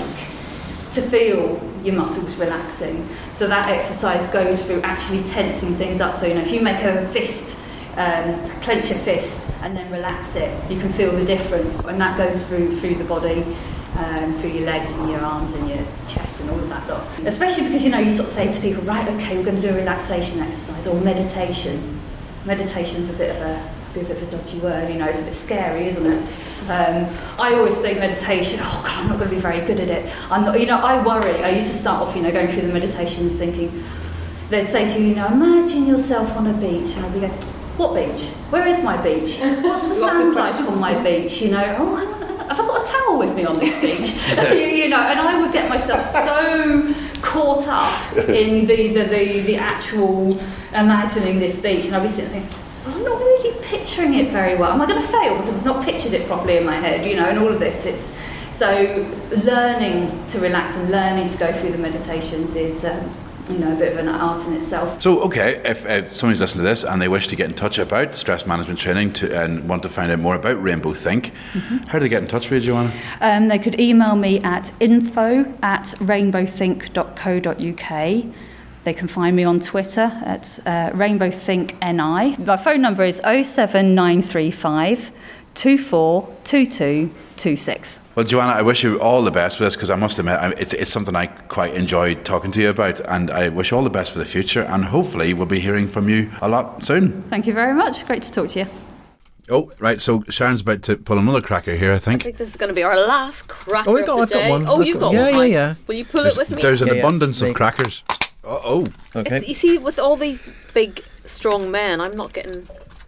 to feel your muscles relaxing. So that exercise goes through actually tensing things up. So, you know, if you make a fist, um, clench your fist and then relax it, you can feel the difference. And that goes through through the body, um, through your legs and your arms and your chest and all of that lot. Especially because, you know, you sort of say to people, right, okay, we're going to do a relaxation exercise or meditation. Meditation's a bit of a a bit of a dodgy word, you know, it's a bit scary, isn't it? Um, I always think meditation, oh God, I'm not going to be very good at it. I'm not, you know, I worry. I used to start off, you know, going through the meditations thinking, they'd say to you, you know, imagine yourself on a beach, and I'd be going, what beach? Where is my beach? What's the sand like on my beach? You know, oh, hang on, hang on. Have I got a towel with me on this beach? you, you know, and I would get myself so caught up in the, the, the, the actual imagining this beach, and I'd be sitting there thinking, I'm not really picturing it very well. Am I going to fail because I've not pictured it properly in my head, you know, and all of this. It's so learning to relax and learning to go through the meditations is, um, you know, a bit of an art in itself. So, okay, if, if somebody's listening to this and they wish to get in touch about stress management training to, and want to find out more about Rainbow Think, mm-hmm. how do they get in touch with you, Joanna? Um, they could email me at info at rainbow think dot co dot uk. They can find me on Twitter at uh, Rainbow Think N I. My phone number is oh seven nine three five two four two two two six. Well, Joanna, I wish you all the best with this because I must admit it's it's something I quite enjoyed talking to you about, and I wish you all the best for the future, and hopefully we'll be hearing from you a lot soon. Thank you very much. Great to talk to you. Oh, right, so Sharon's about to pull another cracker here, I think. I think this is going to be our last cracker oh, we of got, the I've day. got one. Oh, I've you've got, got yeah, one. Yeah, yeah, yeah. Will you pull there's, it with me? There's an yeah, abundance yeah. of crackers. Oh, oh. Okay. It's, you see, with all these big, strong men, I'm not getting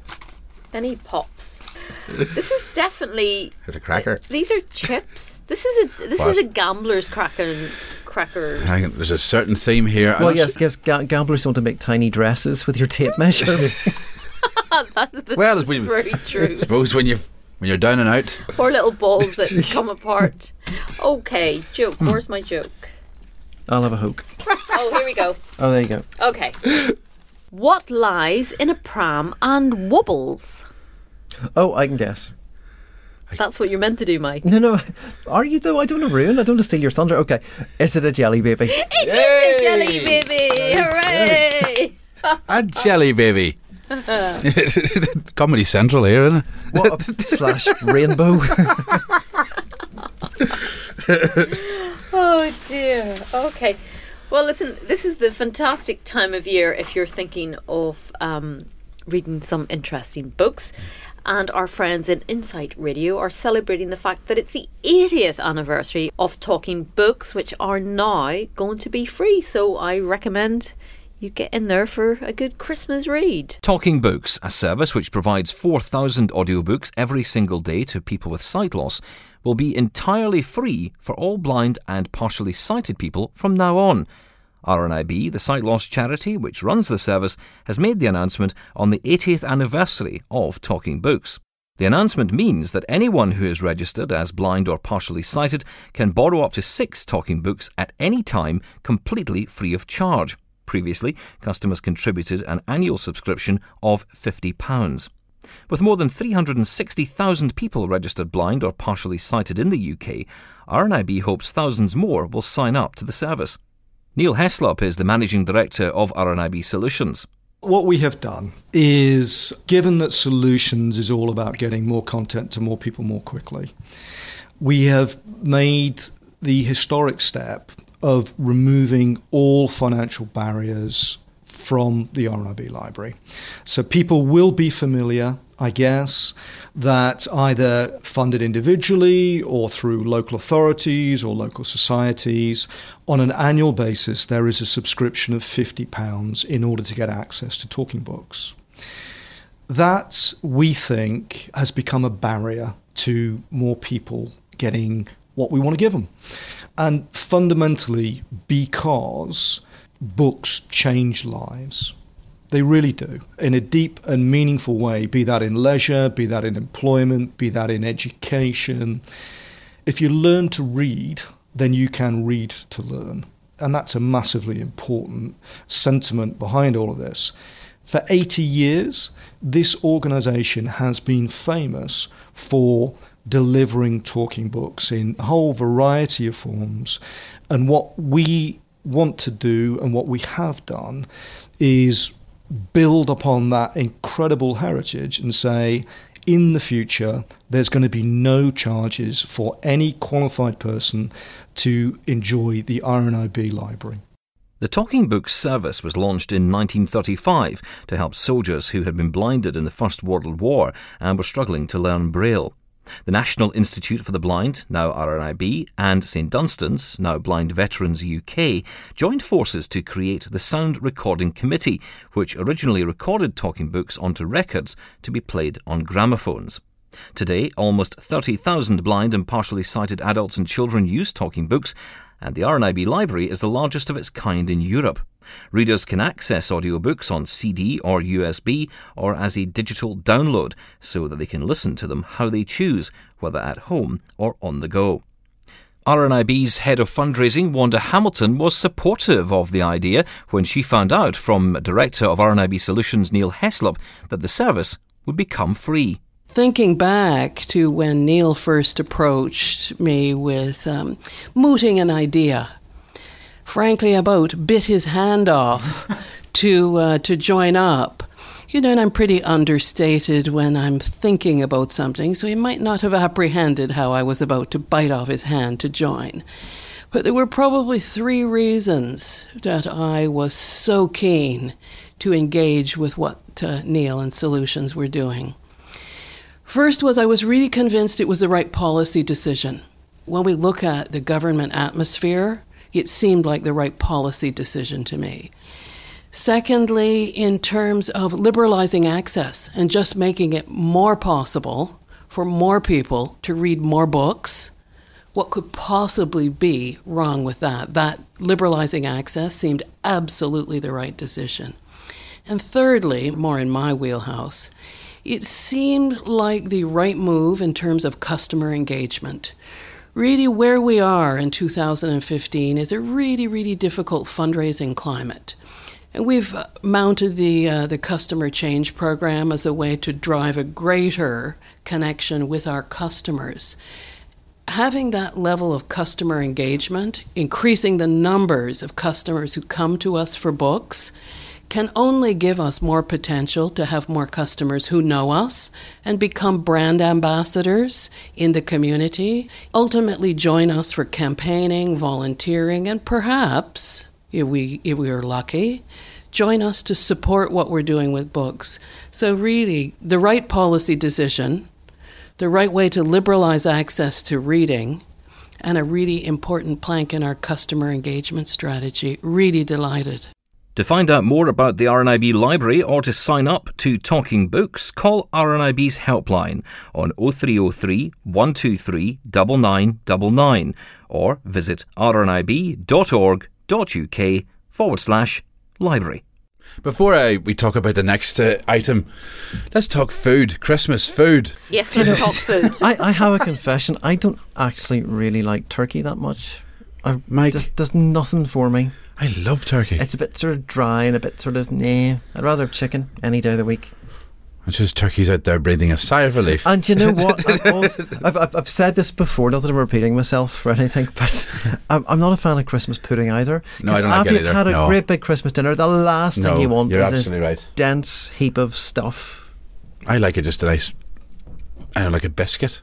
any pops. This is definitely... It's a cracker. These are chips. This is a this what? is a gambler's cracker. Cracker. I think there's a certain theme here. Well, yes, yes. Ga- gamblers want to make tiny dresses with your tape measure. that, that's well, we, very true. I suppose when you when you're down and out, or little balls that come apart. Okay, joke. Where's my joke? I'll have a hook. Oh, here we go. Oh, there you go. Okay. What lies in a pram and wobbles? Oh, I can guess. That's what you're meant to do, Mike. No, no. Are you though? I don't want to ruin. I don't want to steal your thunder. Okay. Is it a jelly baby? It is a jelly baby! Hooray! A jelly baby. Comedy Central here, isn't it? What a slash rainbow. Oh dear. Okay. Well, listen, this is the fantastic time of year if you're thinking of um, reading some interesting books. And our friends in Insight Radio are celebrating the fact that it's the eightieth anniversary of Talking Books, which are now going to be free. So I recommend you get in there for a good Christmas read. Talking Books, a service which provides four thousand audiobooks every single day to people with sight loss, will be entirely free for all blind and partially sighted people from now on. R N I B, the sight loss charity which runs the service, has made the announcement on the eightieth anniversary of Talking Books. The announcement means that anyone who is registered as blind or partially sighted can borrow up to six Talking Books at any time completely free of charge. Previously, customers contributed an annual subscription of fifty pounds. With more than three hundred sixty thousand people registered blind or partially sighted in the U K, R N I B hopes thousands more will sign up to the service. Neil Heslop is the Managing Director of R N I B Solutions. What we have done is, given that Solutions is all about getting more content to more people more quickly, we have made the historic step of removing all financial barriers from the R N I B library. So people will be familiar, I guess, that either funded individually or through local authorities or local societies, on an annual basis there is a subscription of fifty pounds in order to get access to Talking Books. That, we think, has become a barrier to more people getting what we want to give them. And fundamentally because books change lives. They really do, in a deep and meaningful way, be that in leisure, be that in employment, be that in education. If you learn to read, then you can read to learn. And that's a massively important sentiment behind all of this. For eighty years, this organisation has been famous for delivering Talking Books in a whole variety of forms. And what we want to do and what we have done is build upon that incredible heritage and say, in the future, there's going to be no charges for any qualified person to enjoy the R N I B library. The Talking Books service was launched in nineteen thirty-five to help soldiers who had been blinded in the First World War and were struggling to learn Braille. The National Institute for the Blind, now R N I B, and St Dunstan's, now Blind Veterans U K, joined forces to create the Sound Recording Committee, which originally recorded Talking Books onto records to be played on gramophones. Today, almost thirty thousand blind and partially sighted adults and children use Talking Books, and the R N I B library is the largest of its kind in Europe. Readers can access audiobooks on C D or U S B or as a digital download so that they can listen to them how they choose, whether at home or on the go. R N I B's head of fundraising, Wanda Hamilton, was supportive of the idea when she found out from Director of R N I B Solutions Neil Heslop that the service would become free. Thinking back to when Neil first approached me with um, mooting an idea, frankly, about bit his hand off to uh, to join up. You know, and I'm pretty understated when I'm thinking about something, so he might not have apprehended how I was about to bite off his hand to join. But there were probably three reasons that I was so keen to engage with what uh, Neil and Solutions were doing. First was I was really convinced it was the right policy decision. When we look at the government atmosphere, it seemed like the right policy decision to me. Secondly, in terms of liberalizing access and just making it more possible for more people to read more books, what could possibly be wrong with that? That liberalizing access seemed absolutely the right decision. And thirdly, more in my wheelhouse, it seemed like the right move in terms of customer engagement. Really, where we are in two thousand fifteen is a really, really difficult fundraising climate. And we've mounted the uh, the customer change program as a way to drive a greater connection with our customers. Having that level of customer engagement, increasing the numbers of customers who come to us for books, can only give us more potential to have more customers who know us and become brand ambassadors in the community, ultimately join us for campaigning, volunteering, and perhaps, if we, if we are lucky, join us to support what we're doing with books. So really, the right policy decision, the right way to liberalize access to reading, and a really important plank in our customer engagement strategy. Really delighted. To find out more about the R N I B Library or to sign up to Talking Books, call R N I B's helpline on oh three oh three, one two three, nine nine nine nine or visit rnib.org.uk forward slash library. Before I, we talk about the next uh, item, let's talk food. Christmas food. Yes, let's talk food. I, I have a confession. I don't actually really like turkey that much. I, Mike, just does nothing for me. I love turkey. It's a bit sort of dry and a bit sort of nah. I'd rather have chicken any day of the week. It's just turkeys out there breathing a sigh of relief. And you know what? I've, also, I've, I've, I've said this before, not that I'm repeating myself or anything, but I'm, I'm not a fan of Christmas pudding either. No, I don't like it either. After you've had a no. great big Christmas dinner, the last no, thing you want you're is absolutely this right. dense heap of stuff. I like it just a nice, I don't know, like a biscuit.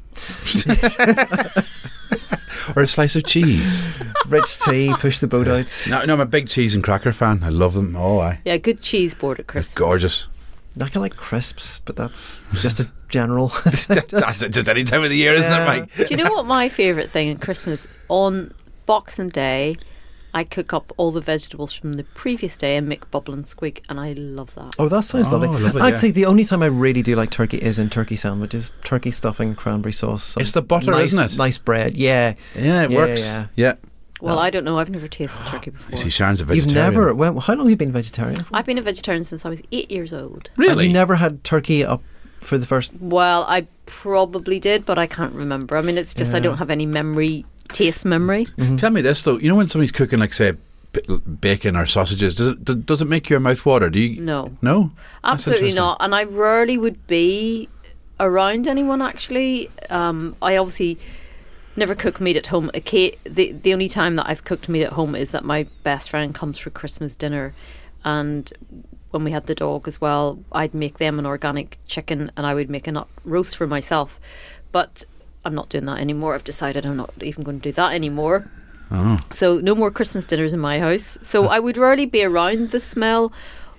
Or a slice of cheese. Rich tea, push the boat out. No, no, I'm a big cheese and cracker fan. I love them. Oh, I. Yeah, good cheese board at Christmas. It's gorgeous. I kind of like crisps, but that's just a general. That's just any time of the year, isn't Yeah. it, Mike? Do you know what my favourite thing at Christmas? On Boxing Day, I cook up all the vegetables from the previous day and make bubble and squeak, and I love that. Oh, that sounds Oh, lovely. lovely, Actually, yeah. the only time I really do like turkey is in turkey sandwiches. Turkey stuffing, cranberry sauce. some It's the butter, nice, isn't it? Nice bread. Yeah. Yeah, it Yeah, works. yeah. Yeah. Well, I don't know. I've never tasted turkey before. You see, Sharon's a You've vegetarian. never. Well, how long have you been vegetarian for? I've been a vegetarian since I was eight years old. Have Really? you never had turkey up for the first? Well, I probably did, but I can't remember. I mean, it's just I Yeah. don't have any memory, taste memory. Mm-hmm. Tell me this, though. You know when somebody's cooking, like, say, b- bacon or sausages, does it d- does it make your mouth water? Do you? No. No? That's Absolutely interesting. not. And I rarely would be around anyone, actually. Um, I obviously never cook meat at home. Okay, the, the only time that I've cooked meat at home is that my best friend comes for Christmas dinner. And when we had the dog as well, I'd make them an organic chicken and I would make a nut roast for myself. But I'm not doing that anymore. I've decided I'm not even going to do that anymore. Oh. So no more Christmas dinners in my house. So I would rarely be around the smell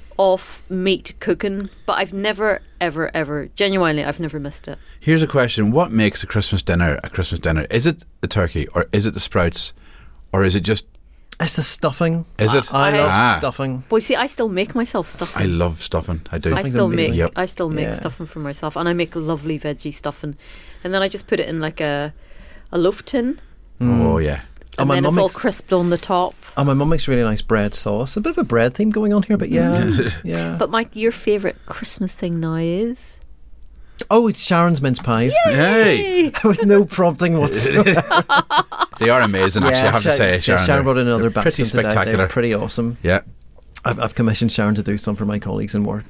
of meat cooking, but I've never, ever, ever, genuinely, I've never missed it. Here's a question. What makes a Christmas dinner a Christmas dinner? Is it the turkey or is it the sprouts or is it just... It's the stuffing. Is it? I love Ah. stuffing. Boy, see, I still make myself stuffing. I love stuffing. I do. I Stuffing's still amazing. make Yep. I still make Yeah. stuffing for myself, and I make lovely veggie stuffing, and then I just put it in like a a loaf tin, Oh, yeah. Oh, and my then mum it's all makes- crisped on the top. And my mum makes really nice bread sauce. A bit of a bread theme going on here, but yeah. yeah. But Mike, your favourite Christmas thing now is? Oh, it's Sharon's mince pies. Hey! With no prompting whatsoever. They are amazing, actually, I have to Sha- say, Sha- Sharon. Sharon brought in they're- another they're batch pretty of them today. They spectacular. were pretty awesome. Yeah. I've, I've commissioned Sharon to do some for my colleagues in work.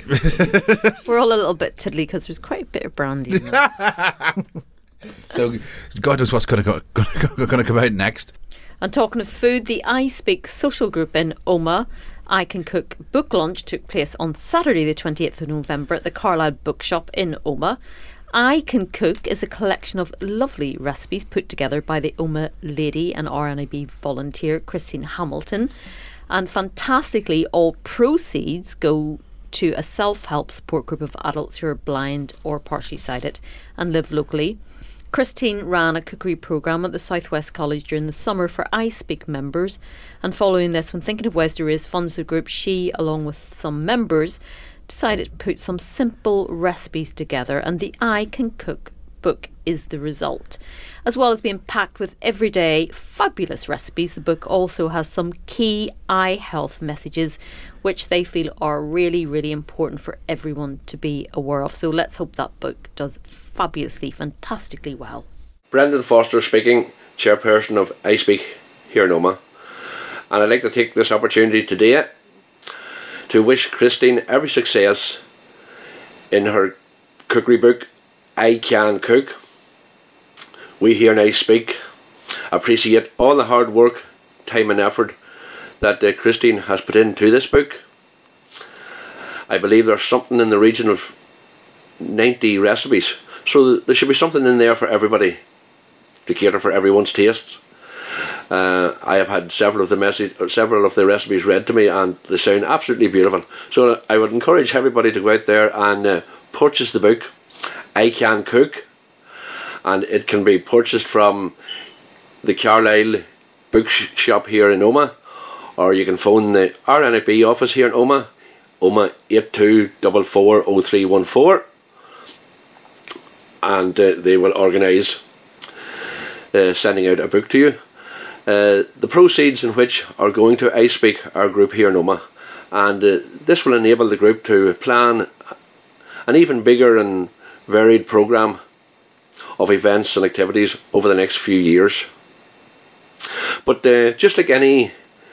We're all a little bit tiddly because there's quite a bit of brandy in there. So, God knows what's going to going to come out next. And talking of food, the I Speak social group in Omagh, I Can Cook book launch took place on Saturday the twenty-eighth of November at the Carlisle Bookshop in Omagh. I Can Cook is a collection of lovely recipes put together by the Omagh lady and R N I B volunteer Christine Hamilton. And fantastically, all proceeds go to a self-help support group of adults who are blind or partially sighted and live locally. Christine ran a cookery programme at the Southwest College during the summer for I Speak members, and following this, when thinking of ways to raise funds for the group, she, along with some members, decided to put some simple recipes together, and the I Can Cook book is the result. As well as being packed with everyday fabulous recipes, the book also has some key eye health messages which they feel are really, really important for everyone to be aware of. So let's hope that book does fabulously, fantastically well. Brendan Foster speaking, chairperson of I Speak here in Omagh, and I'd like to take this opportunity today to wish Christine every success in her cookery book, I Can Cook. We here in I Speak appreciate all the hard work, time and effort that uh, Christine has put into this book, I believe there's something in the region of ninety recipes, so there should be something in there for everybody to cater for everyone's tastes. Uh, I have had several of the message, or several of the recipes read to me, and they sound absolutely beautiful. So I would encourage everybody to go out there and uh, purchase the book, I Can Cook, and it can be purchased from the Carlisle bookshop here in Omagh, or you can phone the R N I B office here in Omagh, Omagh eight two four four oh three one four, and uh, they will organise uh, sending out a book to you. Uh, the proceeds in which are going to I Speak, our group here in Omagh, and uh, this will enable the group to plan an even bigger and varied programme of events and activities over the next few years. But uh, just like any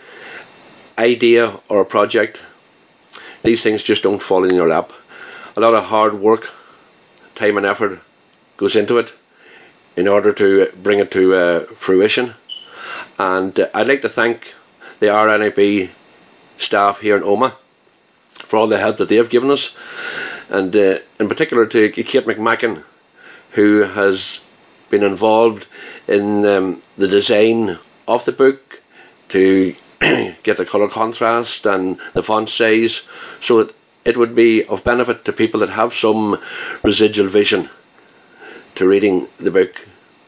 idea or a project, these things just don't fall in your lap. A lot of hard work, time and effort goes into it in order to bring it to uh, fruition. And uh, I'd like to thank the R N I B staff here in Omagh for all the help that they have given us, and uh, in particular to Kate McMacken, who has been involved in um, the design of the book to get the colour contrast and the font size, so that it would be of benefit to people that have some residual vision to reading the book.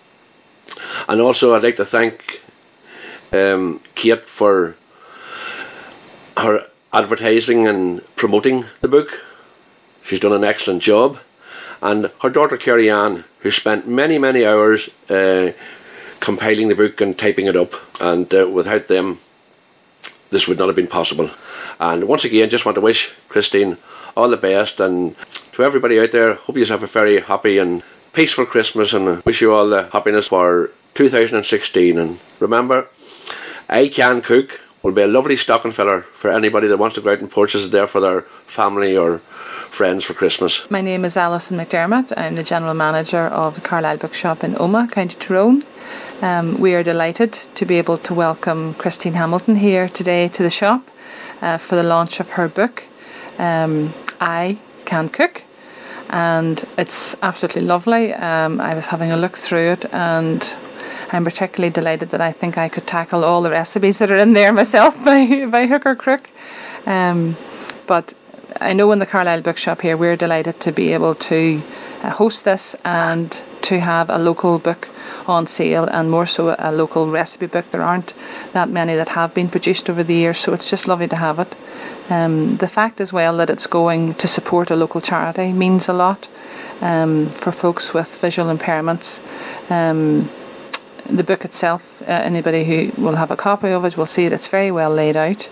And also I'd like to thank um, Kate for her advertising and promoting the book. She's done an excellent job. And her daughter Carrie Ann, who spent many many hours uh, compiling the book and typing it up, and uh, without them this would not have been possible. And once again, just want to wish Christine all the best, and to everybody out there, hope you have a very happy and peaceful Christmas, and wish you all the happiness for two thousand sixteen. And remember, I Can Cook will be a lovely stocking filler for anybody that wants to go out and purchase it there for their family or friends for Christmas. My name is Alison McDermott. I'm the General Manager of the Carlisle Bookshop in Omagh, County Tyrone. Um, we are delighted to be able to welcome Christine Hamilton here today to the shop uh, for the launch of her book, um, I Can Cook. And it's absolutely lovely. Um, I was having a look through it, and I'm particularly delighted that I think I could tackle all the recipes that are in there myself by, by hook or crook. Um, but I know in the Carlisle Bookshop here we're delighted to be able to uh, host this and to have a local book on sale, and more so a local recipe book. There aren't that many that have been produced over the years, so it's just lovely to have it. Um, the fact as well that it's going to support a local charity means a lot um, for folks with visual impairments. Um, the book itself, uh, anybody who will have a copy of it will see that it's very well laid out.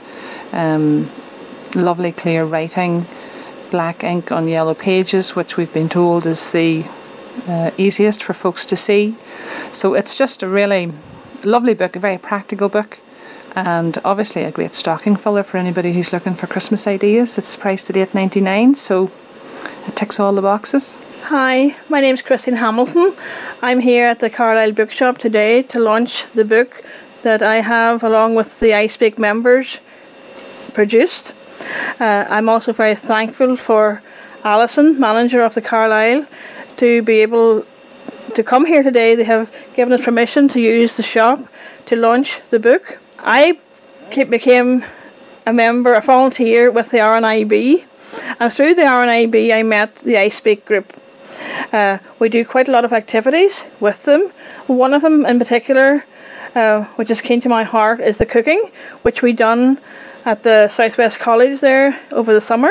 Um, lovely clear writing, black ink on yellow pages, which we've been told is the uh, easiest for folks to see. So it's just a really lovely book, a very practical book, and obviously a great stocking filler for anybody who's looking for Christmas ideas. It's priced at eight ninety-nine, so it ticks all the boxes. Hi, my name's Christine Hamilton. I'm here at the Carlisle Bookshop today to launch the book that I have, along with the I Speak members, produced. Uh, I'm also very thankful for Alison, manager of the Carlisle, to be able to come here today. They have given us permission to use the shop to launch the book. I became a member, a volunteer with the R N I B, and through the R N I B I met the I Speak group. Uh, we do quite a lot of activities with them. One of them in particular, uh, which is keen to my heart, is the cooking, which we done at the Southwest College there over the summer.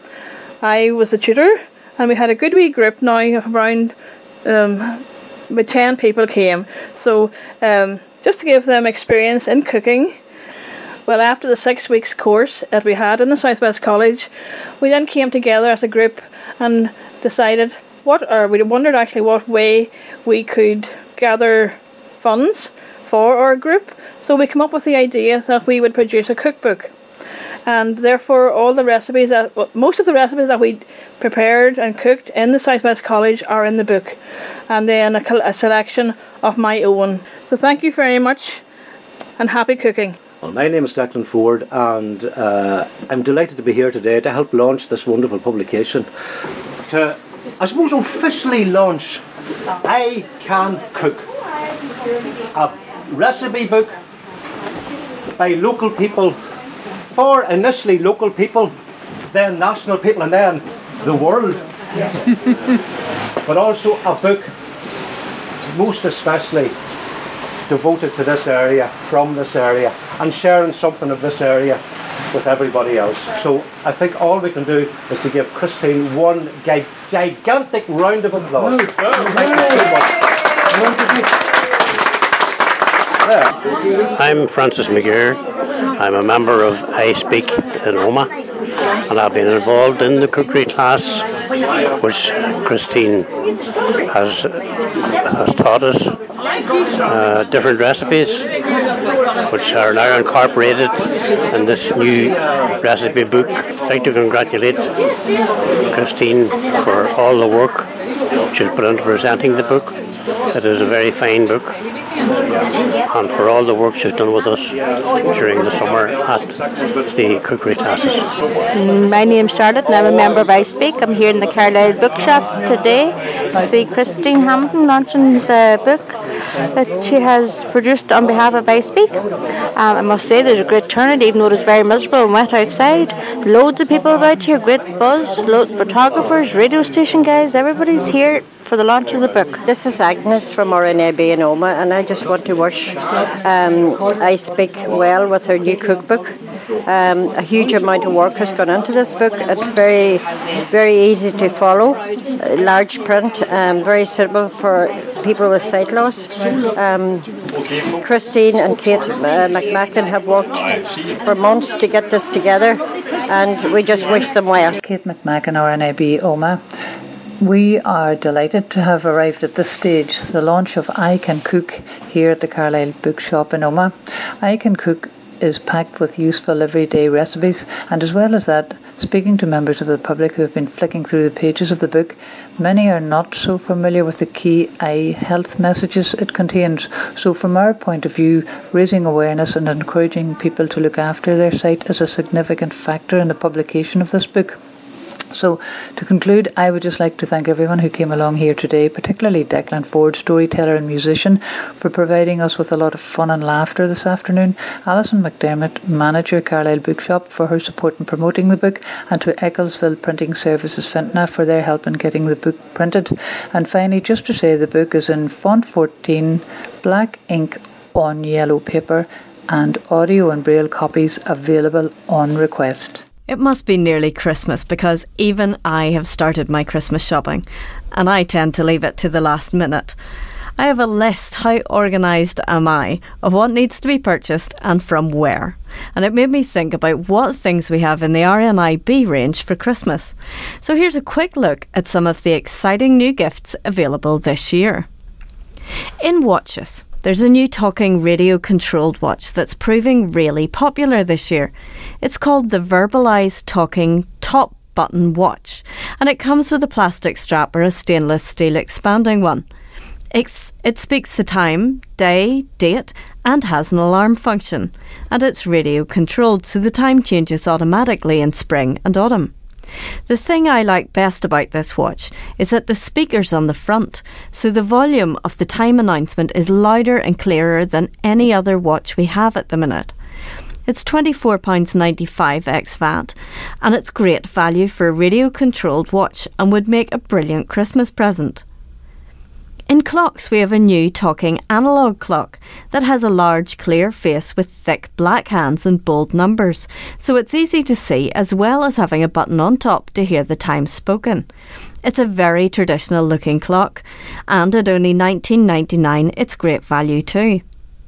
I was the tutor, and we had a good wee group now of around um, about ten people came. So um, just to give them experience in cooking. Well, after the six weeks course that we had in the Southwest College, we then came together as a group and decided what, or we wondered actually what way we could gather funds for our group. So we came up with the idea that we would produce a cookbook. And therefore all the recipes, that well, most of the recipes that we prepared and cooked in the Southwest College are in the book. And then a, a selection of my own. So thank you very much, and happy cooking. Well, my name is Declan Ford, and uh, I'm delighted to be here today to help launch this wonderful publication. To, I suppose, officially launch I Can Cook, a recipe book by local people, for initially local people, then national people, and then the world. But also a book most especially devoted to this area, from this area, and sharing something of this area with everybody else. So I think all we can do is to give Christine one gi- gigantic round of applause. Thank you so much. I'm Francis McGeer. I'm a member of I Speak in Omagh, and I've been involved in the cookery class which Christine has has taught us. Uh, different recipes which are now incorporated in this new recipe book. I'd like to congratulate Christine for all the work she's put into presenting the book. It is a very fine book, and for all the work she's done with us during the summer at the cookery classes. My name's Charlotte and I'm a member of I Speak. I'm here in the Carlisle Bookshop today to see Christine Hamilton launching the book that she has produced on behalf of I Speak. Um, I must say there's a great turnout, even though it is very miserable and wet outside. Loads of people about here, great buzz, loads of photographers, radio station guys, everybody's here for the launch of the book. This is Agnes from R N A B in Omagh, and I just want to wish um, I Speak well with her new cookbook. Um, a huge amount of work has gone into this book. It's very, very easy to follow, uh, large print, um, very suitable for people with sight loss. Um, Christine and Kate uh, McMackin have worked for months to get this together, and we just wish them well. Kate McMackin, R N A B Omagh. We are delighted to have arrived at this stage, the launch of I Can Cook here at the Carlisle Bookshop in Omagh. I Can Cook is packed with useful everyday recipes, and as well as that, speaking to members of the public who have been flicking through the pages of the book, many are not so familiar with the key eye health messages it contains. So from our point of view, raising awareness and encouraging people to look after their sight is a significant factor in the publication of this book. So, to conclude, I would just like to thank everyone who came along here today, particularly Declan Ford, storyteller and musician, for providing us with a lot of fun and laughter this afternoon, Alison McDermott, manager, Carlisle Bookshop, for her support in promoting the book, and to Ecclesville Printing Services Fintna for their help in getting the book printed. And finally, just to say, the book is in font fourteen, black ink on yellow paper, and audio and braille copies available on request. It must be nearly Christmas because even I have started my Christmas shopping, and I tend to leave it to the last minute. I have a list, how organised am I, of what needs to be purchased and from where. And it made me think about what things we have in the R N I B range for Christmas. So here's a quick look at some of the exciting new gifts available this year. In watches, there's a new talking radio-controlled watch that's proving really popular this year. It's called the Verbalize Talking Top Button Watch, and it comes with a plastic strap or a stainless steel expanding one. It's, it speaks the time, day, date, and has an alarm function. And it's radio-controlled, so the time changes automatically in spring and autumn. The thing I like best about this watch is that the speaker's on the front, so the volume of the time announcement is louder and clearer than any other watch we have at the minute. It's twenty-four pounds ninety-five ex V A T, and it's great value for a radio-controlled watch and would make a brilliant Christmas present. In clocks, we have a new talking analogue clock that has a large clear face with thick black hands and bold numbers, so it's easy to see as well as having a button on top to hear the time spoken. It's a very traditional looking clock, and at only nineteen ninety-nine it's great value too.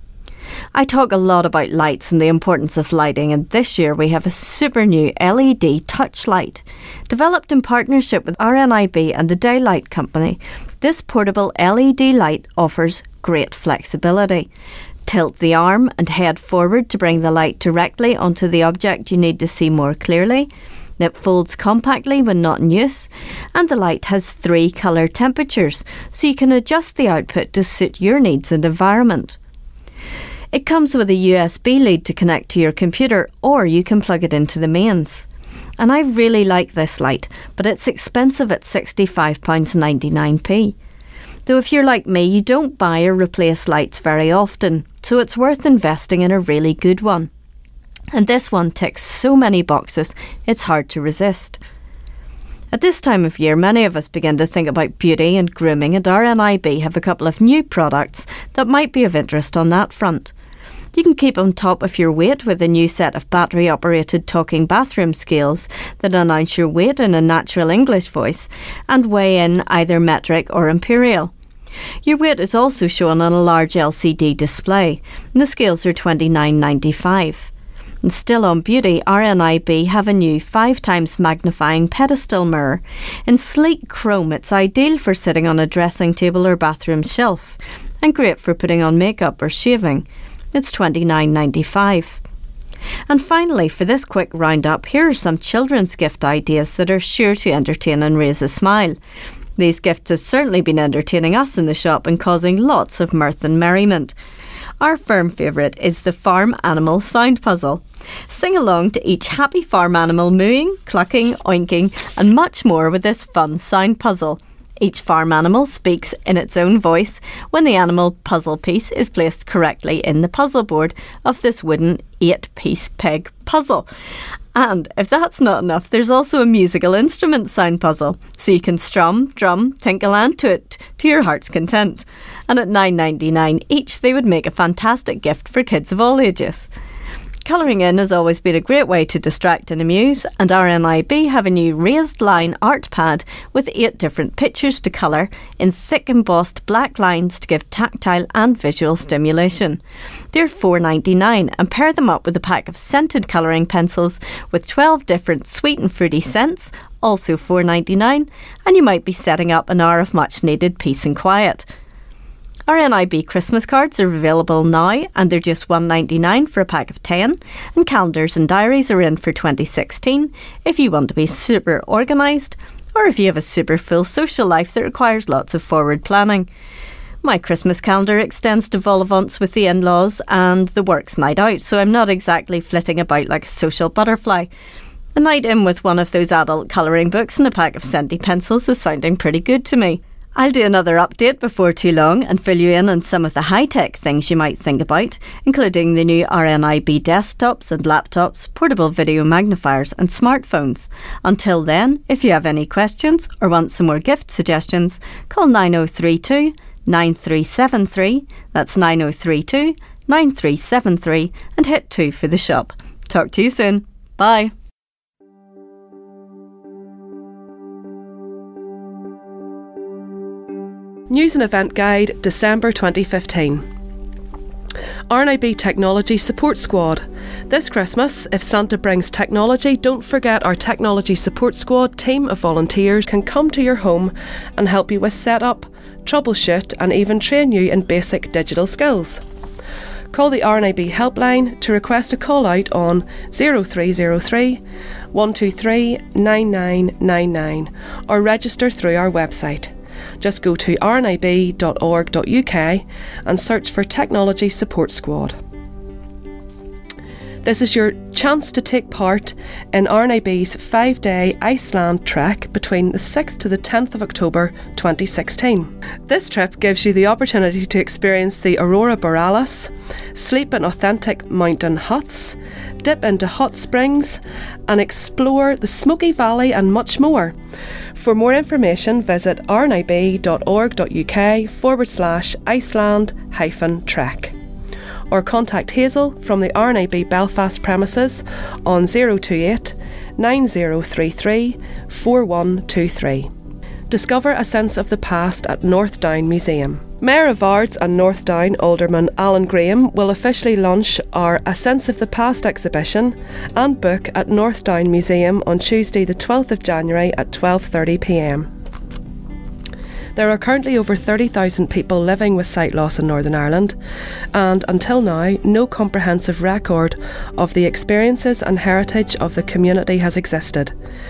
I talk a lot about lights and the importance of lighting, and this year we have a super new L E D touch light. Developed in partnership with R N I B and the Daylight Company, this portable L E D light offers great flexibility. Tilt the arm and head forward to bring the light directly onto the object you need to see more clearly. It folds compactly when not in use, and the light has three colour temperatures, so you can adjust the output to suit your needs and environment. It comes with a U S B lead to connect to your computer, or you can plug it into the mains. And I really like this light, but it's expensive at sixty-five pounds ninety-nine. Though if you're like me, you don't buy or replace lights very often, so it's worth investing in a really good one. And this one ticks so many boxes, it's hard to resist. At this time of year, many of us begin to think about beauty and grooming, and R N I B have a couple of new products that might be of interest on that front. You can keep on top of your weight with a new set of battery-operated talking bathroom scales that announce your weight in a natural English voice and weigh in either metric or imperial. Your weight is also shown on a large L C D display, and the scales are twenty-nine ninety-five. And still on beauty, R N I B have a new five times magnifying pedestal mirror. In sleek chrome, it's ideal for sitting on a dressing table or bathroom shelf, and great for putting on makeup or shaving. It's twenty-nine ninety-five. And finally, for this quick roundup, here are some children's gift ideas that are sure to entertain and raise a smile. These gifts have certainly been entertaining us in the shop and causing lots of mirth and merriment. Our firm favourite is the farm animal sound puzzle. Sing along to each happy farm animal mooing, clucking, oinking and much more with this fun sound puzzle. Each farm animal speaks in its own voice when the animal puzzle piece is placed correctly in the puzzle board of this wooden eight-piece peg puzzle. And if that's not enough, there's also a musical instrument sound puzzle, so you can strum, drum, tinkle and toot to your heart's content. And at nine ninety-nine each, they would make a fantastic gift for kids of all ages. Colouring in has always been a great way to distract and amuse, and R N I B have a new raised line art pad with eight different pictures to colour in thick embossed black lines to give tactile and visual stimulation. They're four ninety-nine and pair them up with a pack of scented colouring pencils with twelve different sweet and fruity scents, also four ninety-nine, and you might be setting up an hour of much needed peace and quiet. R N I B Christmas cards are available now and they're just one ninety-nine for a pack of ten, and calendars and diaries are in for twenty sixteen if you want to be super organised or if you have a super full social life that requires lots of forward planning. My Christmas calendar extends to vol-au-vents with the in-laws and the works night out, so I'm not exactly flitting about like a social butterfly. A night in with one of those adult colouring books and a pack of scenty pencils is sounding pretty good to me. I'll do another update before too long and fill you in on some of the high-tech things you might think about, including the new R N I B desktops and laptops, portable video magnifiers and smartphones. Until then, if you have any questions or want some more gift suggestions, call nine oh three two, nine three seven three, that's nine oh three two, nine three seven three, and hit two for the shop. Talk to you soon. Bye. News and Event Guide, December twenty fifteen. R N I B Technology Support Squad. This Christmas, if Santa brings technology, don't forget our Technology Support Squad team of volunteers can come to your home and help you with setup, troubleshoot and even train you in basic digital skills. Call the R N I B helpline to request a call out on zero three zero three, one two three, nine nine nine nine or register through our website. Just go to r n i b dot org dot u k and search for Technology Support Squad. This is your chance to take part in R N I B's five-day Iceland trek between the sixth to the tenth of October twenty sixteen. This trip gives you the opportunity to experience the Aurora Borealis, sleep in authentic mountain huts, dip into hot springs and explore the Smoky Valley and much more. For more information, visit r n i b dot org dot u k forward slash Iceland hyphen trek or contact Hazel from the R N I B Belfast premises on zero two eight, nine zero three three, four one two three. Discover a sense of the past at Northdown Museum. Mayor of Ards and Northdown Alderman Alan Graham will officially launch our A Sense of the Past exhibition and book at Northdown Museum on Tuesday the twelfth of January at twelve thirty p m. There are currently over thirty thousand people living with sight loss in Northern Ireland, and until now, no comprehensive record of the experiences and heritage of the community has existed.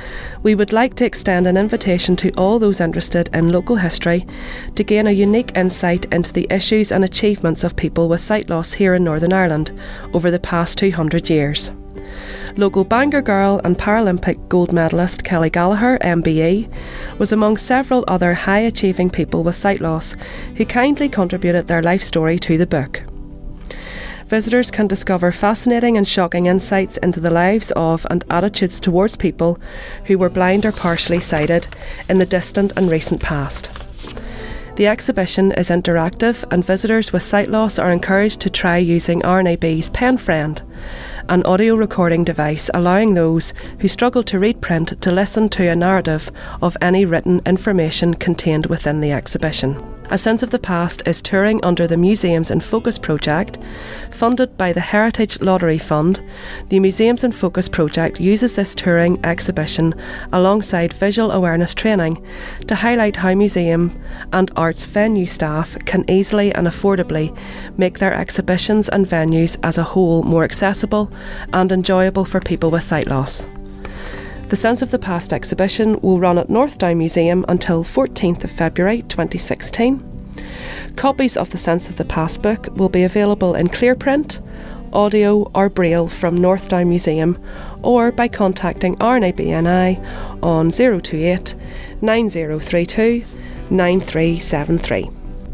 We would like to extend an invitation to all those interested in local history to gain a unique insight into the issues and achievements of people with sight loss here in Northern Ireland over the past two hundred years. Local Bangor girl and Paralympic gold medalist Kelly Gallagher, M B E, was among several other high-achieving people with sight loss who kindly contributed their life story to the book. Visitors can discover fascinating and shocking insights into the lives of and attitudes towards people who were blind or partially sighted in the distant and recent past. The exhibition is interactive, and visitors with sight loss are encouraged to try using R N I B's Pen Friend, an audio recording device allowing those who struggle to read print to listen to a narrative of any written information contained within the exhibition. A Sense of the Past is touring under the Museums in Focus project, funded by the Heritage Lottery Fund. The Museums in Focus project uses this touring exhibition alongside visual awareness training to highlight how museum and arts venue staff can easily and affordably make their exhibitions and venues as a whole more accessible and enjoyable for people with sight loss. The Sense of the Past exhibition will run at Northdown Museum until fourteenth of February twenty sixteen. Copies of the Sense of the Past book will be available in clear print, audio or braille from Northdown Museum, or by contacting R N I B N I on zero two eight, nine zero three two, nine three seven three.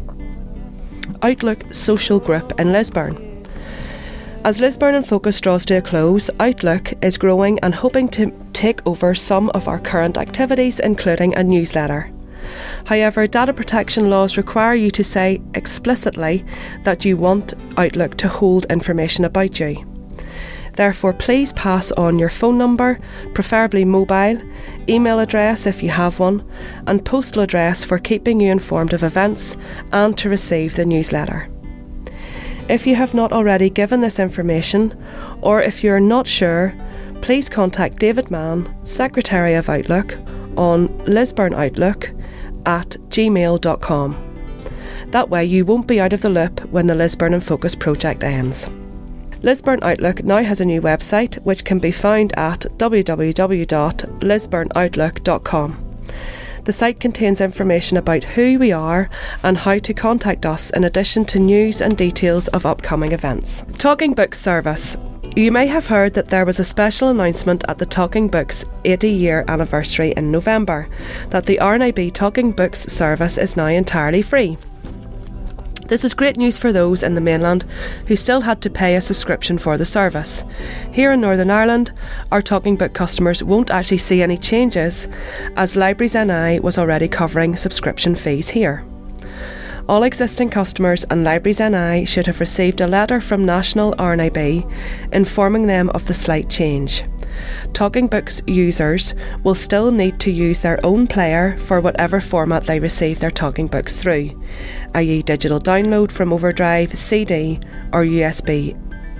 Outlook Social Group in Lisburn. As Lisburn in Focus draws to a close, Outlook is growing and hoping to take over some of our current activities, including a newsletter. However, data protection laws require you to say explicitly that you want Outlook to hold information about you. Therefore, please pass on your phone number, preferably mobile, email address if you have one, and postal address for keeping you informed of events and to receive the newsletter. If you have not already given this information, or if you are not sure, please contact David Mann, Secretary of Outlook, on lisburnoutlook at gmail dot com. That way you won't be out of the loop when the Lisburn in Focus project ends. Lisburn Outlook now has a new website which can be found at w w w dot lisburn outlook dot com. The site contains information about who we are and how to contact us, in addition to news and details of upcoming events. Talking Books service. You may have heard that there was a special announcement at the Talking Books eighty year anniversary in November that the R N I B Talking Books service is now entirely free. This is great news for those in the mainland who still had to pay a subscription for the service. Here in Northern Ireland, our Talking Book customers won't actually see any changes, as Libraries N I was already covering subscription fees here. All existing customers and Libraries N I should have received a letter from National R N I B informing them of the slight change. Talking Books users will still need to use their own player for whatever format they receive their Talking Books through, that is digital download from Overdrive, C D or U S B.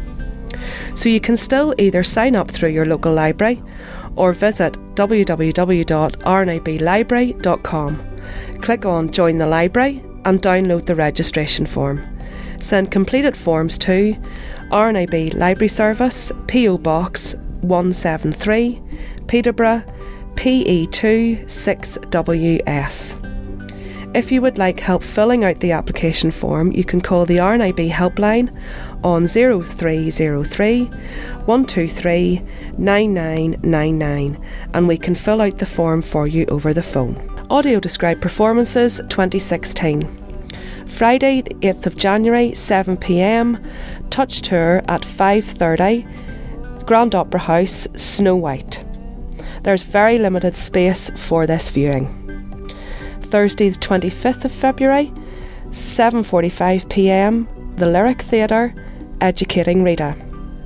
So you can still either sign up through your local library or visit w w w dot r n i b library dot com. Click on Join the Library and download the registration form. Send completed forms to R N I B Library Service, P O Box one seven three, Peterborough, P E two six W S. If you would like help filling out the application form, you can call the R N I B helpline on zero three zero three, one two three, nine nine nine nine and we can fill out the form for you over the phone. Audio Described Performances twenty sixteen. Friday the eighth of January, seven p m, Touch Tour at five thirty, Grand Opera House, Snow White. There's very limited space for this viewing. Thursday the twenty-fifth of February, seven forty-five p m, The Lyric Theatre, Educating Rita.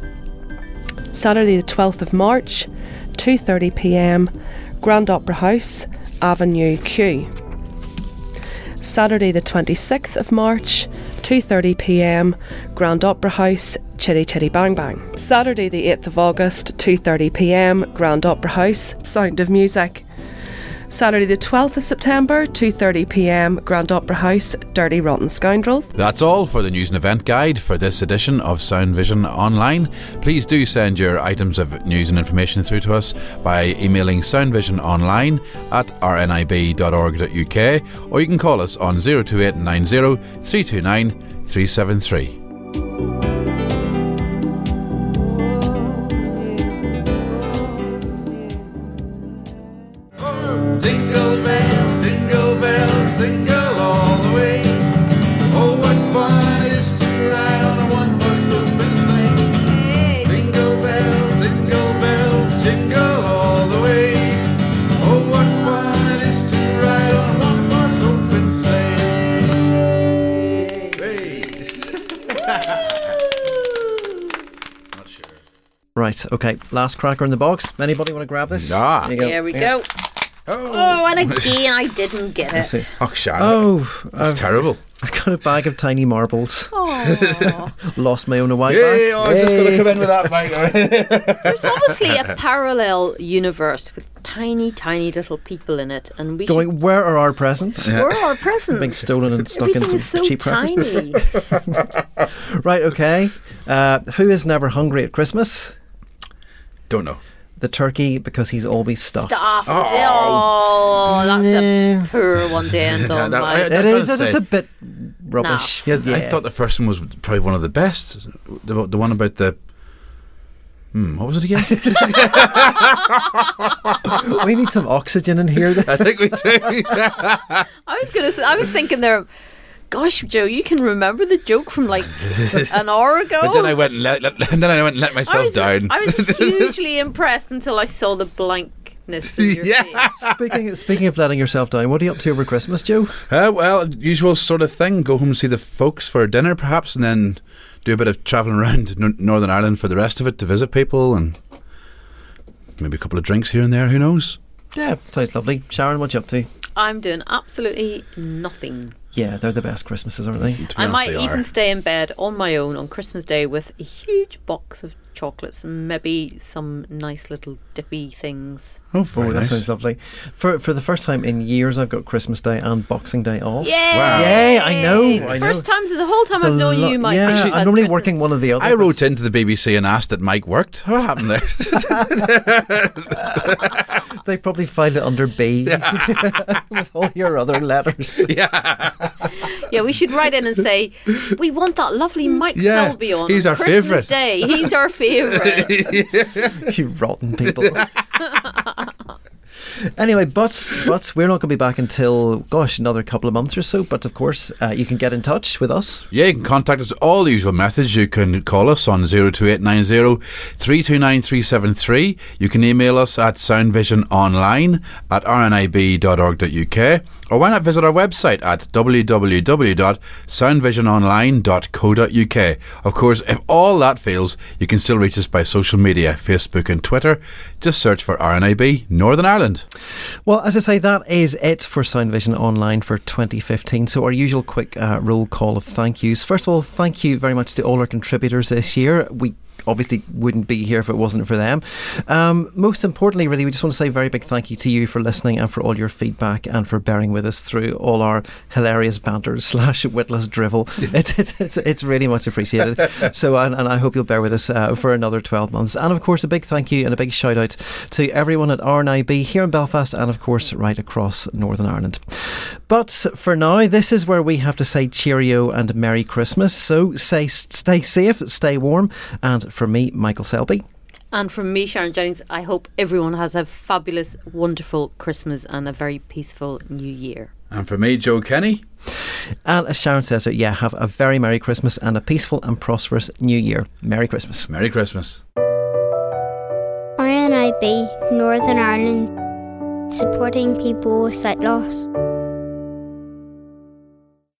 Saturday the twelfth of March, two thirty p m, Grand Opera House, Avenue Q. Saturday the twenty-sixth of March, two thirty p m, Grand Opera House, Chitty Chitty Bang Bang. Saturday the eighth of August, two thirty p m, Grand Opera House, Sound of Music. Saturday the twelfth of September, two thirty p m, Grand Opera House, Dirty Rotten Scoundrels. That's all for the news and event guide for this edition of Sound Vision Online. Please do send your items of news and information through to us by emailing soundvisiononline at r n i b dot org dot u k, or you can call us on zero two eight nine zero three two nine three seven three. Jingle bells, jingle bells, jingle all the way. Oh, what fun it is to ride on a one-horse open sleigh. Jingle bells, jingle bells, jingle all the way. Oh, what fun it is to ride on a one-horse open sleigh. Right, okay, last cracker in the box. Anybody want to grab this? Ah. There you go. Here we Yeah. go. Oh, and again I didn't get Let's it. see. Oh, Sharon. Oh, That's I've- terrible. I got a bag of tiny marbles. Oh. Lost my own away Hey, bag. I was just going to come in with that, Mike. There's obviously a parallel universe with tiny, tiny little people in it, and we Going, should, where are our presents? where are our presents? Being stolen and stuck Everything in is some so cheap tiny. crackers. Right, okay. Uh, who is never hungry at Christmas? Don't know. The turkey, because he's always stuffed. Stuffed. Oh, that's a poor one to end on. That- Mike. I- It I've is. gotta It is say- a bit rubbish. Yeah, I thought the first one was probably one of the best. The, the one about the. Hmm, what was it again? We need some oxygen in here. I think we do. I was gonna. Say, I was thinking there. Gosh, Joe, you can remember the joke from like an hour ago. But then I went and let, let, and then I went and let myself I was, down. I was hugely impressed until I saw the blankness in your Yeah. face. Speaking of, speaking of letting yourself down, what are you up to over Christmas, Joe? Uh, well, usual sort of thing. Go home and see the folks for dinner, perhaps, and then do a bit of travelling around N- Northern Ireland for the rest of it to visit people, and maybe a couple of drinks here and there. Who knows? Yeah, sounds lovely. Sharon, what you up to? I'm doing absolutely nothing. Yeah, they're the best Christmases, aren't they? I might even stay in bed on my own on Christmas Day with a huge box of chocolates and maybe some nice little dippy things. Oh, Oh, that sounds lovely. For for the first time in years, I've got Christmas Day and Boxing Day off. Yay! Wow. Yay, I know. The I know. first time, the whole time The I've known lo- you, Mike. Yeah, that you've I'm had normally Christmas working one or the other. I wrote into the B B C and asked that Mike worked. What happened there? They probably filed it under B with all your other letters. Yeah. Yeah, we should write in and say, we want that lovely Mike Yeah, Selby on he's on our Christmas favourite. Day. He's our favourite. You rotten people. Anyway, but but we're not going to be back until, gosh, another couple of months or so. But of course, uh, you can get in touch with us. Yeah, you can contact us all the usual methods. You can call us on zero two eight nine zero three two nine three seven three. You can email us at soundvisiononline at r n i b dot org dot u k. Or why not visit our website at w w w dot soundvisiononline dot co dot u k. Of course, if all that fails, you can still reach us by social media, Facebook and Twitter. Just search for R N I B Northern Ireland. Well, as I say, that is it for Sound Vision Online for twenty fifteen. So our usual quick uh, roll call of thank yous. First of all, thank you very much to all our contributors this year. We obviously wouldn't be here if it wasn't for them. Um, most importantly, really, we just want to say a very big thank you to you for listening and for all your feedback and for bearing with us through all our hilarious banters slash witless drivel. It's, it's, it's, it's really much appreciated. So, and, and I hope you'll bear with us uh, for another twelve months. And of course, a big thank you and a big shout out to everyone at R N I B here in Belfast and of course right across Northern Ireland. But for now, this is where we have to say cheerio and Merry Christmas. So say stay safe, stay warm, and for me, Michael Selby. And from me, Sharon Jennings, I hope everyone has a fabulous, wonderful Christmas and a very peaceful New Year. And for me, Joe Kenny. And as Sharon says, it, yeah, have a very Merry Christmas and a peaceful and prosperous New Year. Merry Christmas. Merry Christmas. R N I B Northern Ireland, supporting people with sight loss.